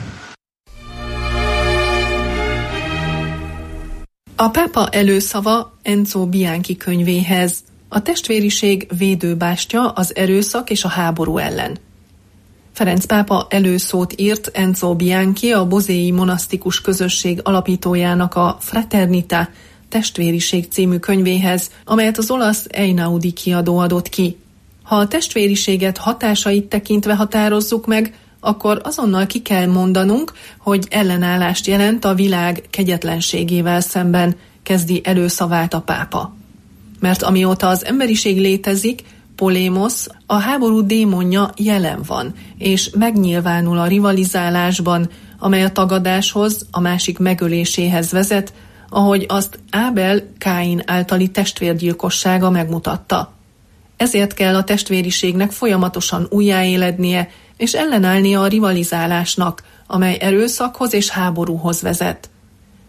A pápa előszava Enzo Bianchi könyvéhez. A testvériség védőbástya az erőszak és a háború ellen. Ferenc pápa előszót írt Enzo Bianchi, a bozéi monasztikus közösség alapítójának a Fraternità, Testvériség című könyvéhez, amelyet az olasz Einaudi kiadó adott ki. Ha a testvériséget hatásait tekintve határozzuk meg, akkor azonnal ki kell mondanunk, hogy ellenállást jelent a világ kegyetlenségével szemben, kezdi előszavát a pápa. Mert amióta az emberiség létezik, polémosz, a háború démonja jelen van, és megnyilvánul a rivalizálásban, amely a tagadáshoz, a másik megöléséhez vezet, ahogy azt Ábel Káin általi testvérgyilkossága megmutatta. Ezért kell a testvériségnek folyamatosan újjáélednie, és ellenállnia a rivalizálásnak, amely erőszakhoz és háborúhoz vezet.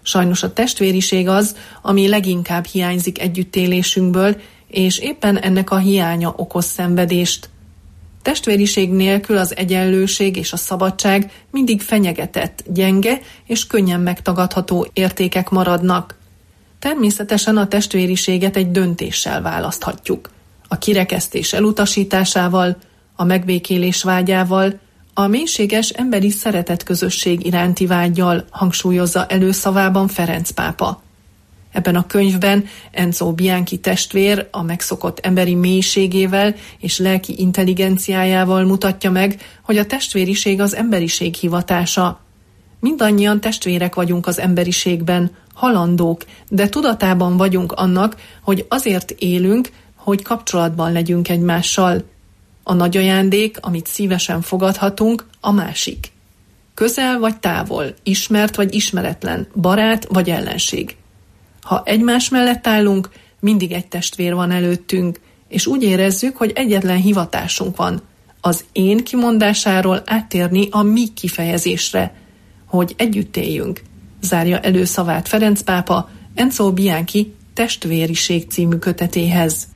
Sajnos a testvériség az, ami leginkább hiányzik együttélésünkből, és éppen ennek a hiánya okoz szenvedést. Testvériség nélkül az egyenlőség és a szabadság mindig fenyegetett, gyenge és könnyen megtagadható értékek maradnak. Természetesen a testvériséget egy döntéssel választhatjuk. A kirekesztés elutasításával, a megbékélés vágyával, a mélységes emberi szeretetközösség iránti vággyal, hangsúlyozza előszavában Ferenc pápa. Ebben a könyvben Enzo Bianchi testvér a megszokott emberi mélységével és lelki intelligenciájával mutatja meg, hogy a testvériség az emberiség hivatása. Mindannyian testvérek vagyunk az emberiségben, halandók, de tudatában vagyunk annak, hogy azért élünk, hogy kapcsolatban legyünk egymással. A nagy ajándék, amit szívesen fogadhatunk, a másik. Közel vagy távol, ismert vagy ismeretlen, barát vagy ellenség. Ha egymás mellett állunk, mindig egy testvér van előttünk, és úgy érezzük, hogy egyetlen hivatásunk van, az én kimondásáról áttérni a mi kifejezésre, hogy együtt éljünk. Zárja előszavát Ferenc pápa Enzo Bianchi Testvériség című kötetéhez.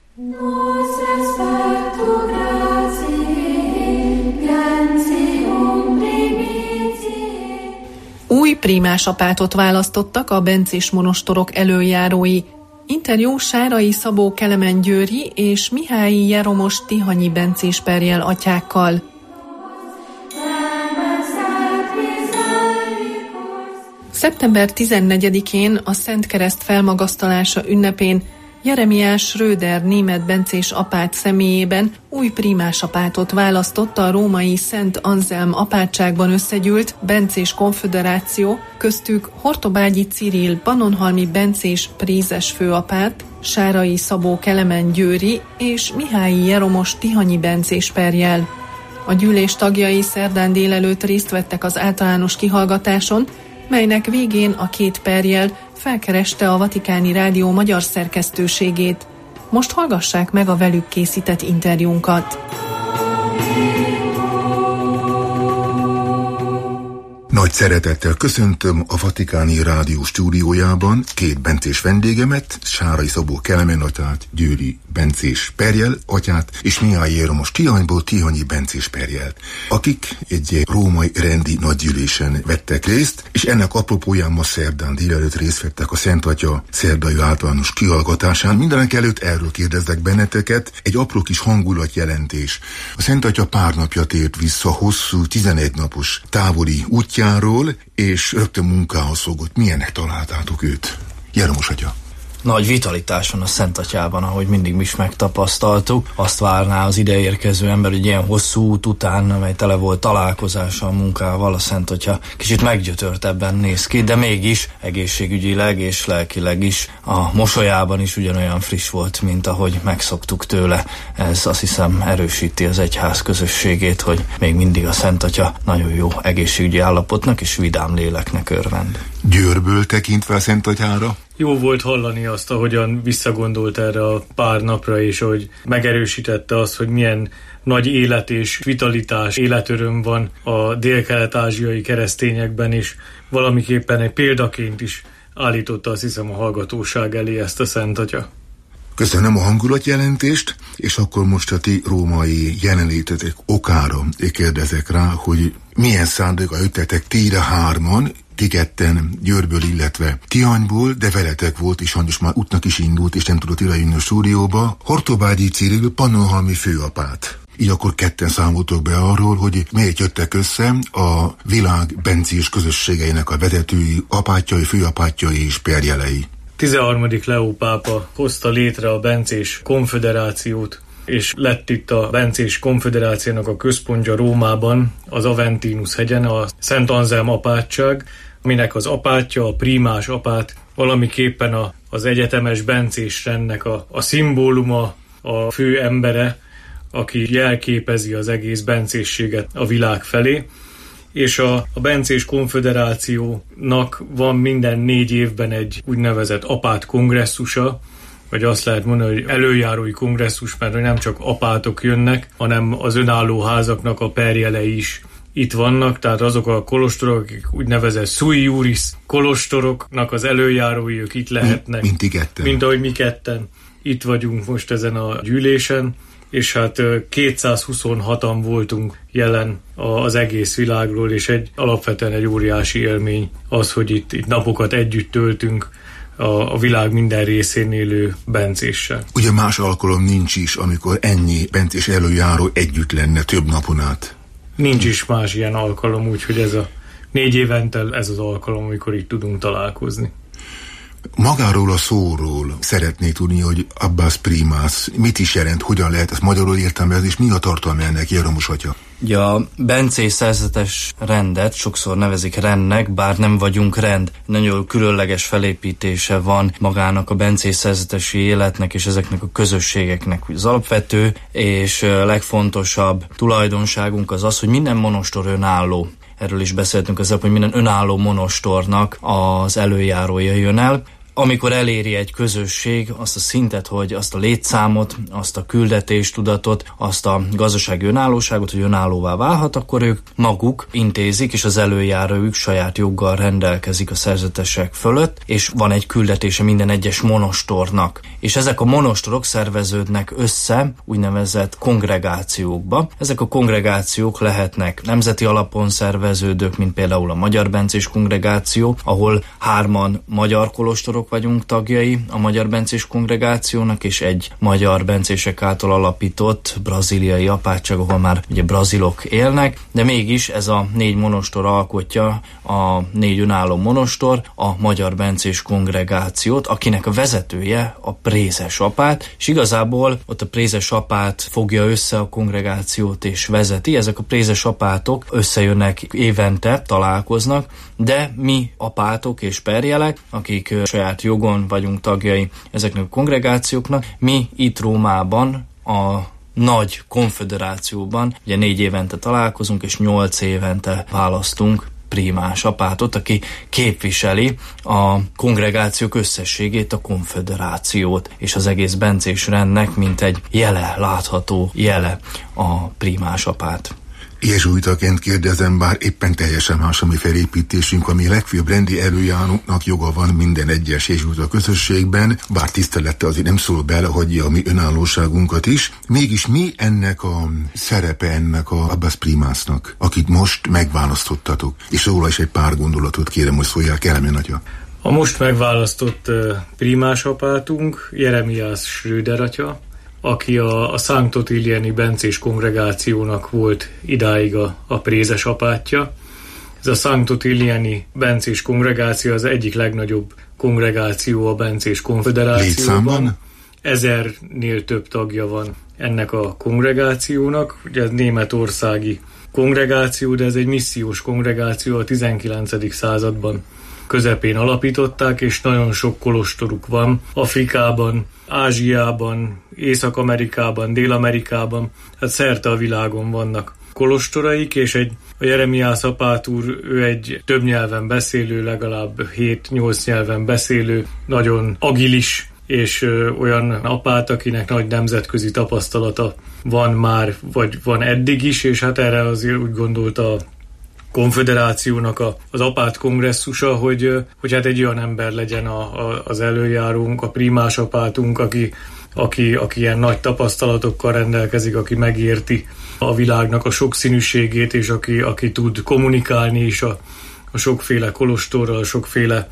Új prímásapátot választottak a bencés monostorok elöljárói. Interjú Sárai Szabó Kelemen Győri és Mihályi Jeromos Tihanyi bencés perjel atyákkal. Szeptember 14-én a Szent Kereszt felmagasztalása ünnepén Jeremiás Schröder német bencés apát személyében új prímásapátot választott a római Szent Anzelm apátságban összegyűlt bencés konföderáció, köztük Hortobágyi Cirill pannonhalmi bencés prézes főapát, Sárai Szabó Kelemen Győri és Mihályi Jeromos Tihanyi bencés perjel. A gyűlés tagjai szerdán délelőtt részt vettek az általános kihallgatáson, melynek végén a két perjel felkereste a Vatikáni Rádió magyar szerkesztőségét. Most hallgassák meg a velük készített interjúnkat. Nagy szeretettel köszöntöm a Vatikáni Rádió stúdiójában két bencés vendégemet, Sárai Szabó Kelemen atyát, Győri bencés perjel atyát, és Mihályi Jeromos Tihanyból Tihanyi bencés perjelt, akik egy római rendi nagygyűlésen vettek részt, és ennek apropóján ma szerdán délelőtt részt vettek a Szent Atya szerdai általános kihallgatásán. Mindenek előtt erről kérdezlek benneteket, egy apró kis hangulatjelentés. A Szent Atya pár napja tért vissza hosszú, 11 napos távoli útjáról, és rögtön munkához fogott. Milyennek találtátok őt? Jeromos atya. Nagy vitalitás van a Szent Atyában, ahogy mindig mi is megtapasztaltuk. Azt várná az ideérkező ember, hogy ilyen hosszú út után, amely tele volt találkozással, munkával, a Szent Atya kicsit meggyötörtebben néz ki, de mégis egészségügyileg és lelkileg is a mosolyában is ugyanolyan friss volt, mint ahogy megszoktuk tőle. Ez azt hiszem erősíti az egyház közösségét, hogy még mindig a Szent Atya nagyon jó egészségügyi állapotnak és vidám léleknek örvend. Győrből tekintve a Szent Atyára? Jó volt hallani azt, ahogyan visszagondolt erre a pár napra, és hogy megerősítette azt, hogy milyen nagy élet és vitalitás, életöröm van a délkelet-ázsiai keresztényekben, és valamiképpen egy példaként is állította, azt hiszem, a hallgatóság elé ezt a Szent Atya. Köszönöm a hangulatjelentést, és akkor most a ti római jelenlétetek okára kérdezek rá, hogy milyen szándéka jöttetek ti ide hárman, ti ketten Győrből, illetve Tihanyból, de veletek volt, és sajnos már útnak is indult, és nem tudott idejönni a stúdióba, Hortobágyi Cirill pannonhalmi főapát. Így akkor ketten számoltok be arról, hogy miért jöttek össze a világ bencés közösségeinek a vezetői, apátjai, főapátjai és perjelei. 13. Leó pápa hozta létre a bencés konföderációt, és lett itt a bencés konföderációnak a központja Rómában, az Aventinus hegyen, a Szent Anzelm apátság, aminek az apátja, a prímás apát valamiképpen az egyetemes bencés rendnek a szimbóluma, a fő embere, aki jelképezi az egész bencésséget a világ felé. És a bencés konföderációnak van minden 4 évben egy úgynevezett apát kongresszusa, vagy azt lehet mondani, hogy előjárói kongresszus, mert nem csak apátok jönnek, hanem az önálló házaknak a perjelei is itt vannak, tehát azok a kolostorok, akik úgynevezett sui juris kolostoroknak az előjárói, ők itt lehetnek. Mint ti ketten. Mint ahogy mi ketten itt vagyunk most ezen a gyűlésen, és hát 226-an voltunk jelen az egész világról, és alapvetően egy óriási élmény az, hogy itt napokat együtt töltünk a világ minden részén élő bencéssel. Ugye más alkalom nincs is, amikor ennyi bencés előjáró együtt lenne több napon át. Nincs is más ilyen alkalom, úgyhogy ez a 4 évente ez az alkalom, amikor itt tudunk találkozni. Magáról a szóról szeretnék tudni, hogy Abbas Primas mit is jelent, hogyan lehet ezt magyarul értelmezni, és mi a tartalma ennek, Jeromos atya? Ugye a bencés szerzetes rendet sokszor nevezik rendnek, bár nem vagyunk rend. Nagyon különleges felépítése van magának a bencés szerzetesi életnek és ezeknek a közösségeknek. Az alapvető és legfontosabb tulajdonságunk az, hogy minden monostor önálló. Erről is beszéltünk az előbb, hogy minden önálló monostornak az előjárója jön el. Amikor eléri egy közösség azt a szintet, hogy azt a létszámot, azt a küldetéstudatot, azt a gazdasági önállóságot, hogy önállóvá válhat, akkor ők maguk intézik, és az előjárójuk saját joggal rendelkezik a szerzetesek fölött, és van egy küldetése minden egyes monostornak. És ezek a monostorok szerveződnek össze úgynevezett kongregációkba. Ezek a kongregációk lehetnek nemzeti alapon szerveződők, mint például a Magyar Bencés Kongregáció, ahol 3 magyar kolostorok vagyunk tagjai a Magyar Bencés Kongregációnak, és egy magyar bencések által alapított brazíliai apátság, ahol már ugye brazilok élnek, de mégis ez a 4 monostor alkotja a 4 önálló monostor, a Magyar Bencés Kongregációt, akinek a vezetője a prézes apát, és igazából ott a prézes apát fogja össze a kongregációt és vezeti. Ezek a prézes apátok összejönnek évente, találkoznak, de mi apátok és perjelek, akik saját jogon vagyunk tagjai ezeknek a kongregációknak, mi itt Rómában a nagy konföderációban ugye 4 évente találkozunk, és 8 évente választunk primás apátot, aki képviseli a kongregációk összességét, a konföderációt, és az egész bencés rendnek, mint egy jele, látható jele a primás apát. Jezsuitaként kérdezem, bár éppen teljesen más a mi felépítésünk, ami legfőbb rendi előjáróknak joga van minden egyes jezsuita közösségben, bár tisztelettel azért nem szól bele, hogy a mi önállóságunkat is. Mégis mi ennek a szerepe ennek a Abbas Primasnak, akit most megválasztottatok? És róla is egy pár gondolatot kérem, hogy szóljál, Kelemen atya. A most megválasztott primás apátunk Jeremiás Schröder atya, aki a Sanktotilieni Bencés Kongregációnak volt idáig a prézes apátja. Ez a Sanktotilieni Bencés Kongregáció az egyik legnagyobb kongregáció a Bencés Konföderációban. 1000-nél több tagja van ennek a kongregációnak. Ugye ez németországi kongregáció, de ez egy missziós kongregáció, a 19. században közepén alapították, és nagyon sok kolostoruk van Afrikában, Ázsiában, Észak-Amerikában, Dél-Amerikában, hát szerte a világon vannak kolostoraik, és a Jeremiás apát úr, ő egy több nyelven beszélő, legalább 7-8 nyelven beszélő, nagyon agilis, és olyan apát, akinek nagy nemzetközi tapasztalata van már, vagy van eddig is, és hát erre azért úgy gondolta a konföderációnak az apát kongresszusa, hogy hát egy olyan ember legyen az előjárónk, a primás apátunk, aki ilyen nagy tapasztalatokkal rendelkezik, aki megérti a világnak a sokszínűségét, és aki tud kommunikálni is a sokféle kolostorral, sokféle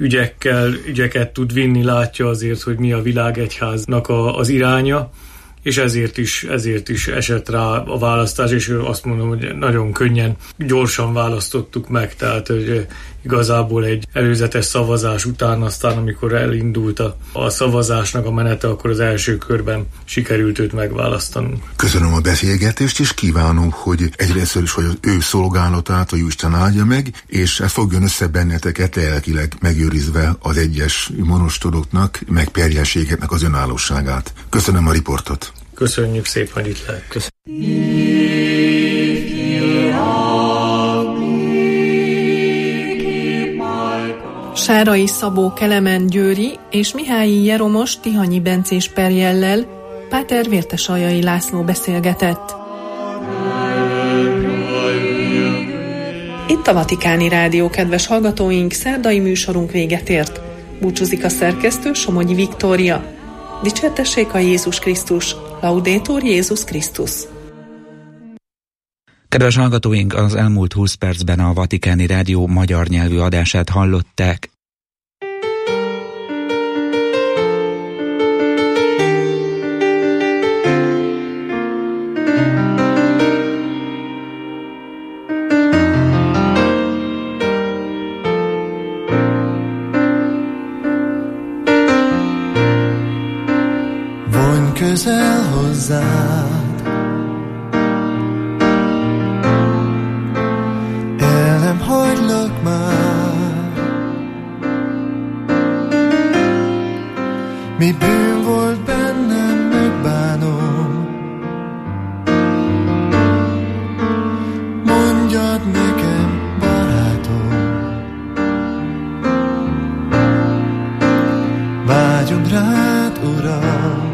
ügyeket tud vinni, látja azért, hogy mi a világegyháznak az iránya, és ezért is esett rá a választás, és azt mondom, hogy nagyon könnyen, gyorsan választottuk meg, tehát hogy igazából egy előzetes szavazás után, aztán amikor elindult a szavazásnak a menete, akkor az első körben sikerült őt megválasztanunk. Köszönöm a beszélgetést, és kívánom, hogy egyrészt is, hogy az ő szolgálatát a Jóisten áldja meg, és ez fogjon össze benneteket lelkileg megőrizve az egyes monostoroknak, meg perjelségeknek az önállóságát. Köszönöm a riportot. Köszönjük szépen, hogy itt lehet. Sárai Szabó Kelemen Győri és Mihályi Jeromos Tihanyi bencés perjellel Páter Vértesaljai László beszélgetett. Itt a Vatikáni Rádió, kedves hallgatóink, szerdai műsorunk véget ért. Búcsúzik a szerkesztő, Somogyi Viktória. Dicsértessék a Jézus Krisztus, Laudetur Jézus Krisztus. Kedves hallgatóink, az elmúlt 20 percben a Vatikáni Rádió magyar nyelvű adását hallották. Közel hozzád, el nem hagylak már. Mi bűn volt bennem, megbánom. Mondjad nekem, barátom, vágyom rád, Uram.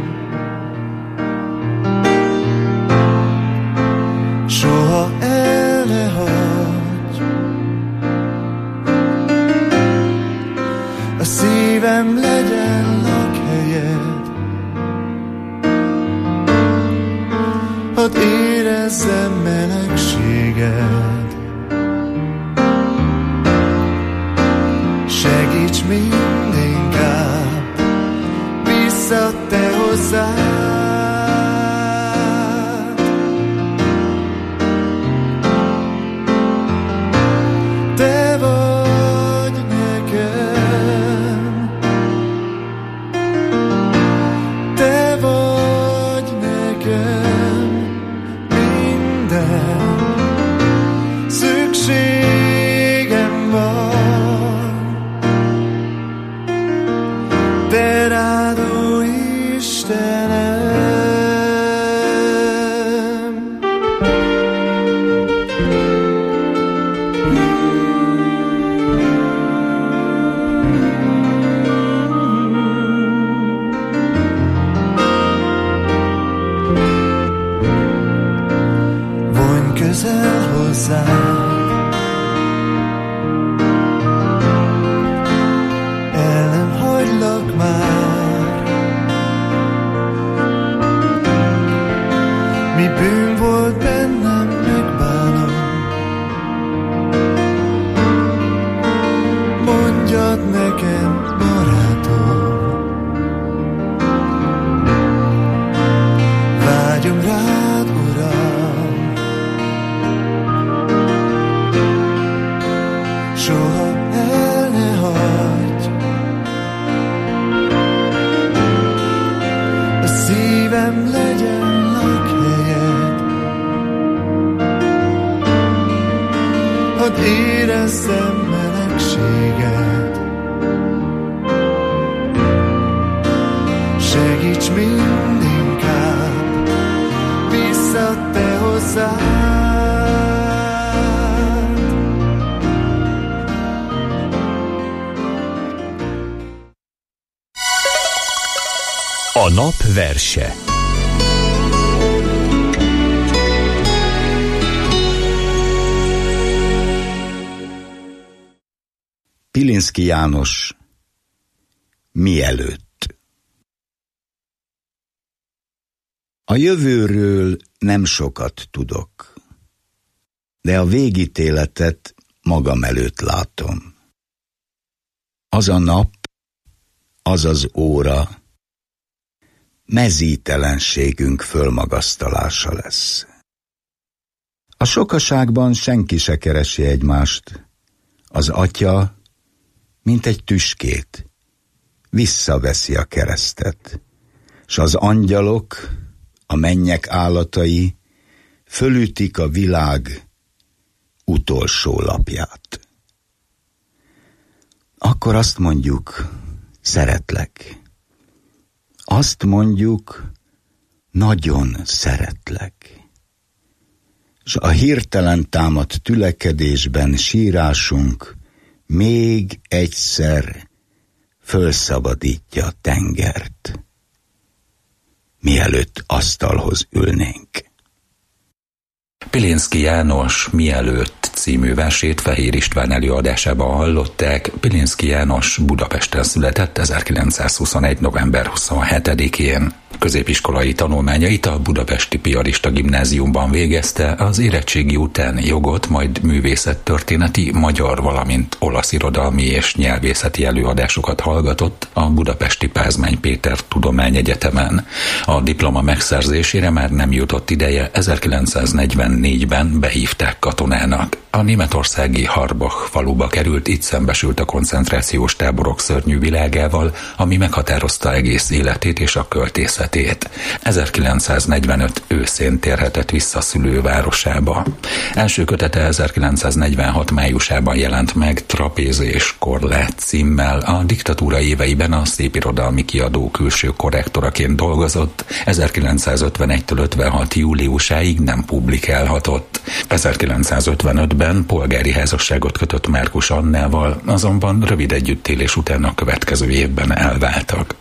Soha el ne hagyj, a szívem legyen lakhelyed, hadd érezzem melegséged. Segíts mindinkább, vissza te hozzád. Te vagy nekem, te vagy nekem minden, szükségem van, de rád, ó Istenem. Közel hozzád, el nem hagylak már. Mi bűn volt bennem, megbánom. Mondjad nekem, barátom, vágyom rád, Uram. Soha el ne hagyj, a szívem legyen lakhelyed, hadd érezzem melegséged. Segíts mindinkább, vissza te hozzád. A nap verse. Pilinszky János, mielőtt. A jövőről nem sokat tudok, de a végítéletet magam előtt látom. Az a nap, az az óra, mezítelenségünk fölmagasztalása lesz. A sokaságban senki se keresi egymást. Az Atya, mint egy tüskét, visszaveszi a keresztet, s az angyalok, a mennyek állatai fölütik a világ utolsó lapját. Akkor azt mondjuk, szeretlek. Azt mondjuk, nagyon szeretlek. S a hirtelen támadt tülekedésben sírásunk még egyszer fölszabadítja a tengert, mielőtt asztalhoz ülnénk. Pilinszky János Mielőtt című versét Fehér István előadásában hallották. Pilinszky János Budapesten született 1921. november 27-én. Középiskolai tanulmányait a budapesti piarista gimnáziumban végezte, az érettségi után jogot, majd művészettörténeti, magyar, valamint olasz irodalmi és nyelvészeti előadásokat hallgatott a budapesti Pázmány Péter Tudományegyetemen. A diploma megszerzésére már nem jutott ideje, 1944-ben behívták katonának. A németországi Harbach faluba került, itt szembesült a koncentrációs táborok szörnyű világával, ami meghatározta egész életét és a költészetét. 1945 őszén térhetett vissza szülővárosába. Első kötete 1946 májusában jelent meg, Trapéz és Korlát címmel. A diktatúra éveiben a Szépirodalmi Kiadó külső korrektoraként dolgozott, 1951-től 56 júliusáig nem publikálhatott. 1955-ben polgári házasságot kötött Márkus Annával, azonban rövid együttélés után a következő évben elváltak.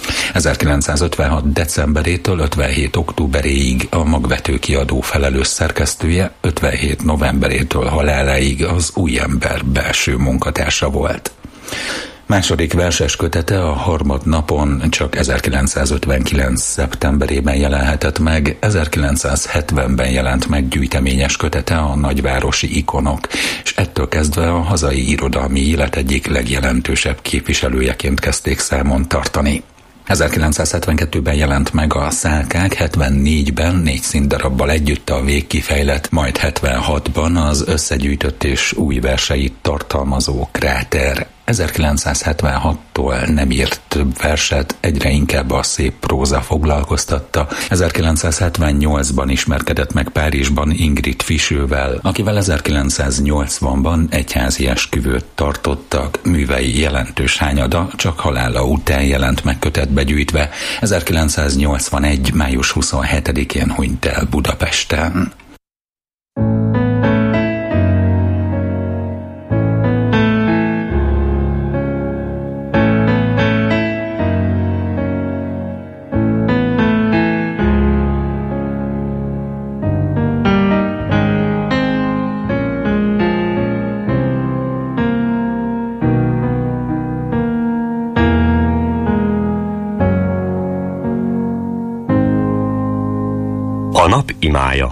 1956. decemberétől 57. októberéig a Magvető Kiadó felelős szerkesztője, 57. novemberétől haláláig az Új Ember belső munkatársa volt. Második verses kötete a Harmadnapon csak 1959. szeptemberében jelenhetett meg, 1970-ben jelent meg gyűjteményes kötete a Nagyvárosi ikonok, és ettől kezdve a hazai irodalmi élet egyik legjelentősebb képviselőjeként kezdték számon tartani. 1972-ben jelent meg a Szálkák, 74-ben 4 színdarabbal együtt a Végkifejlet, majd 76-ban az összegyűjtött és új verseit tartalmazó Kráter. 1976-tól nem írt több verset, egyre inkább a szép próza foglalkoztatta. 1978-ban ismerkedett meg Párizsban Ingrid Fischővel, akivel 1980-ban egyházi esküvőt tartottak. Művei jelentős hányada csak halála után jelent meg kötetbe gyűjtve. 1981. május 27-én hunyt el Budapesten. A nap imája.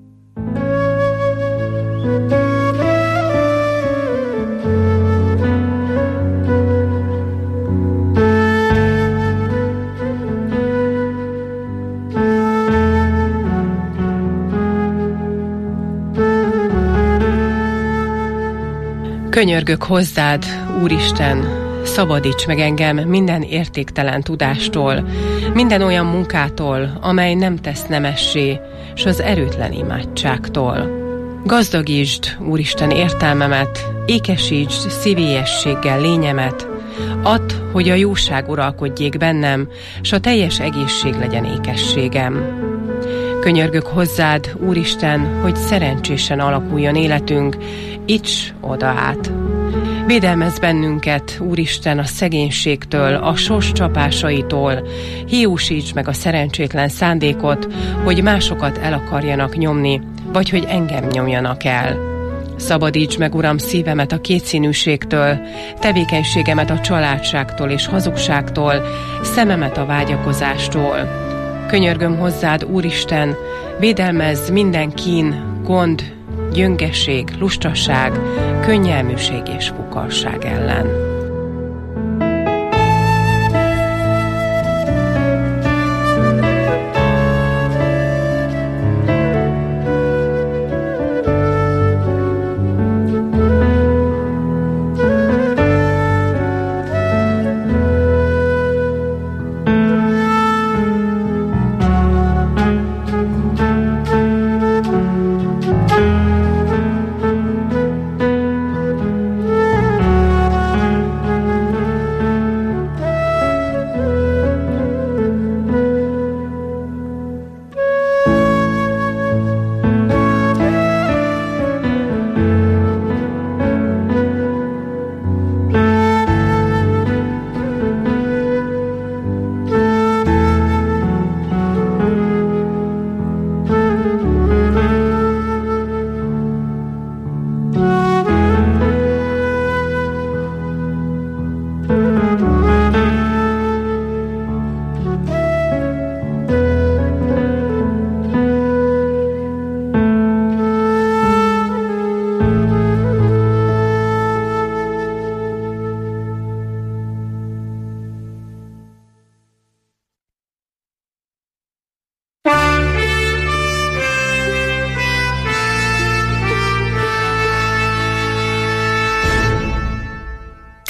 Könyörgök hozzád, Úristen, szabadíts meg engem minden értéktelen tudástól, minden olyan munkától, amely nem tesz nemessé, s az erőtlen imádságtól. Gazdagítsd, Úristen, értelmemet, ékesítsd szívélyességgel lényemet, add, hogy a jóság uralkodjék bennem, s a teljes egészség legyen ékességem. Könyörgök hozzád, Úristen, hogy szerencsésen alakuljon életünk, íts oda át. Védelmezz bennünket, Úristen, a szegénységtől, a sors csapásaitól, hiúsíts meg a szerencsétlen szándékot, hogy másokat el akarjanak nyomni, vagy hogy engem nyomjanak el. Szabadíts meg, Uram, szívemet a kétszínűségtől, tevékenységemet a családságtól és hazugságtól, szememet a vágyakozástól. Könyörgöm hozzád, Úristen, védelmezz minden kín, gond, gyöngeség, lustaság, könnyelműség és fukarság ellen.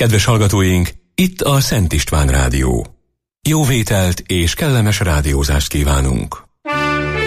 Kedves hallgatóink, itt a Szent István Rádió. Jó vételt és kellemes rádiózást kívánunk!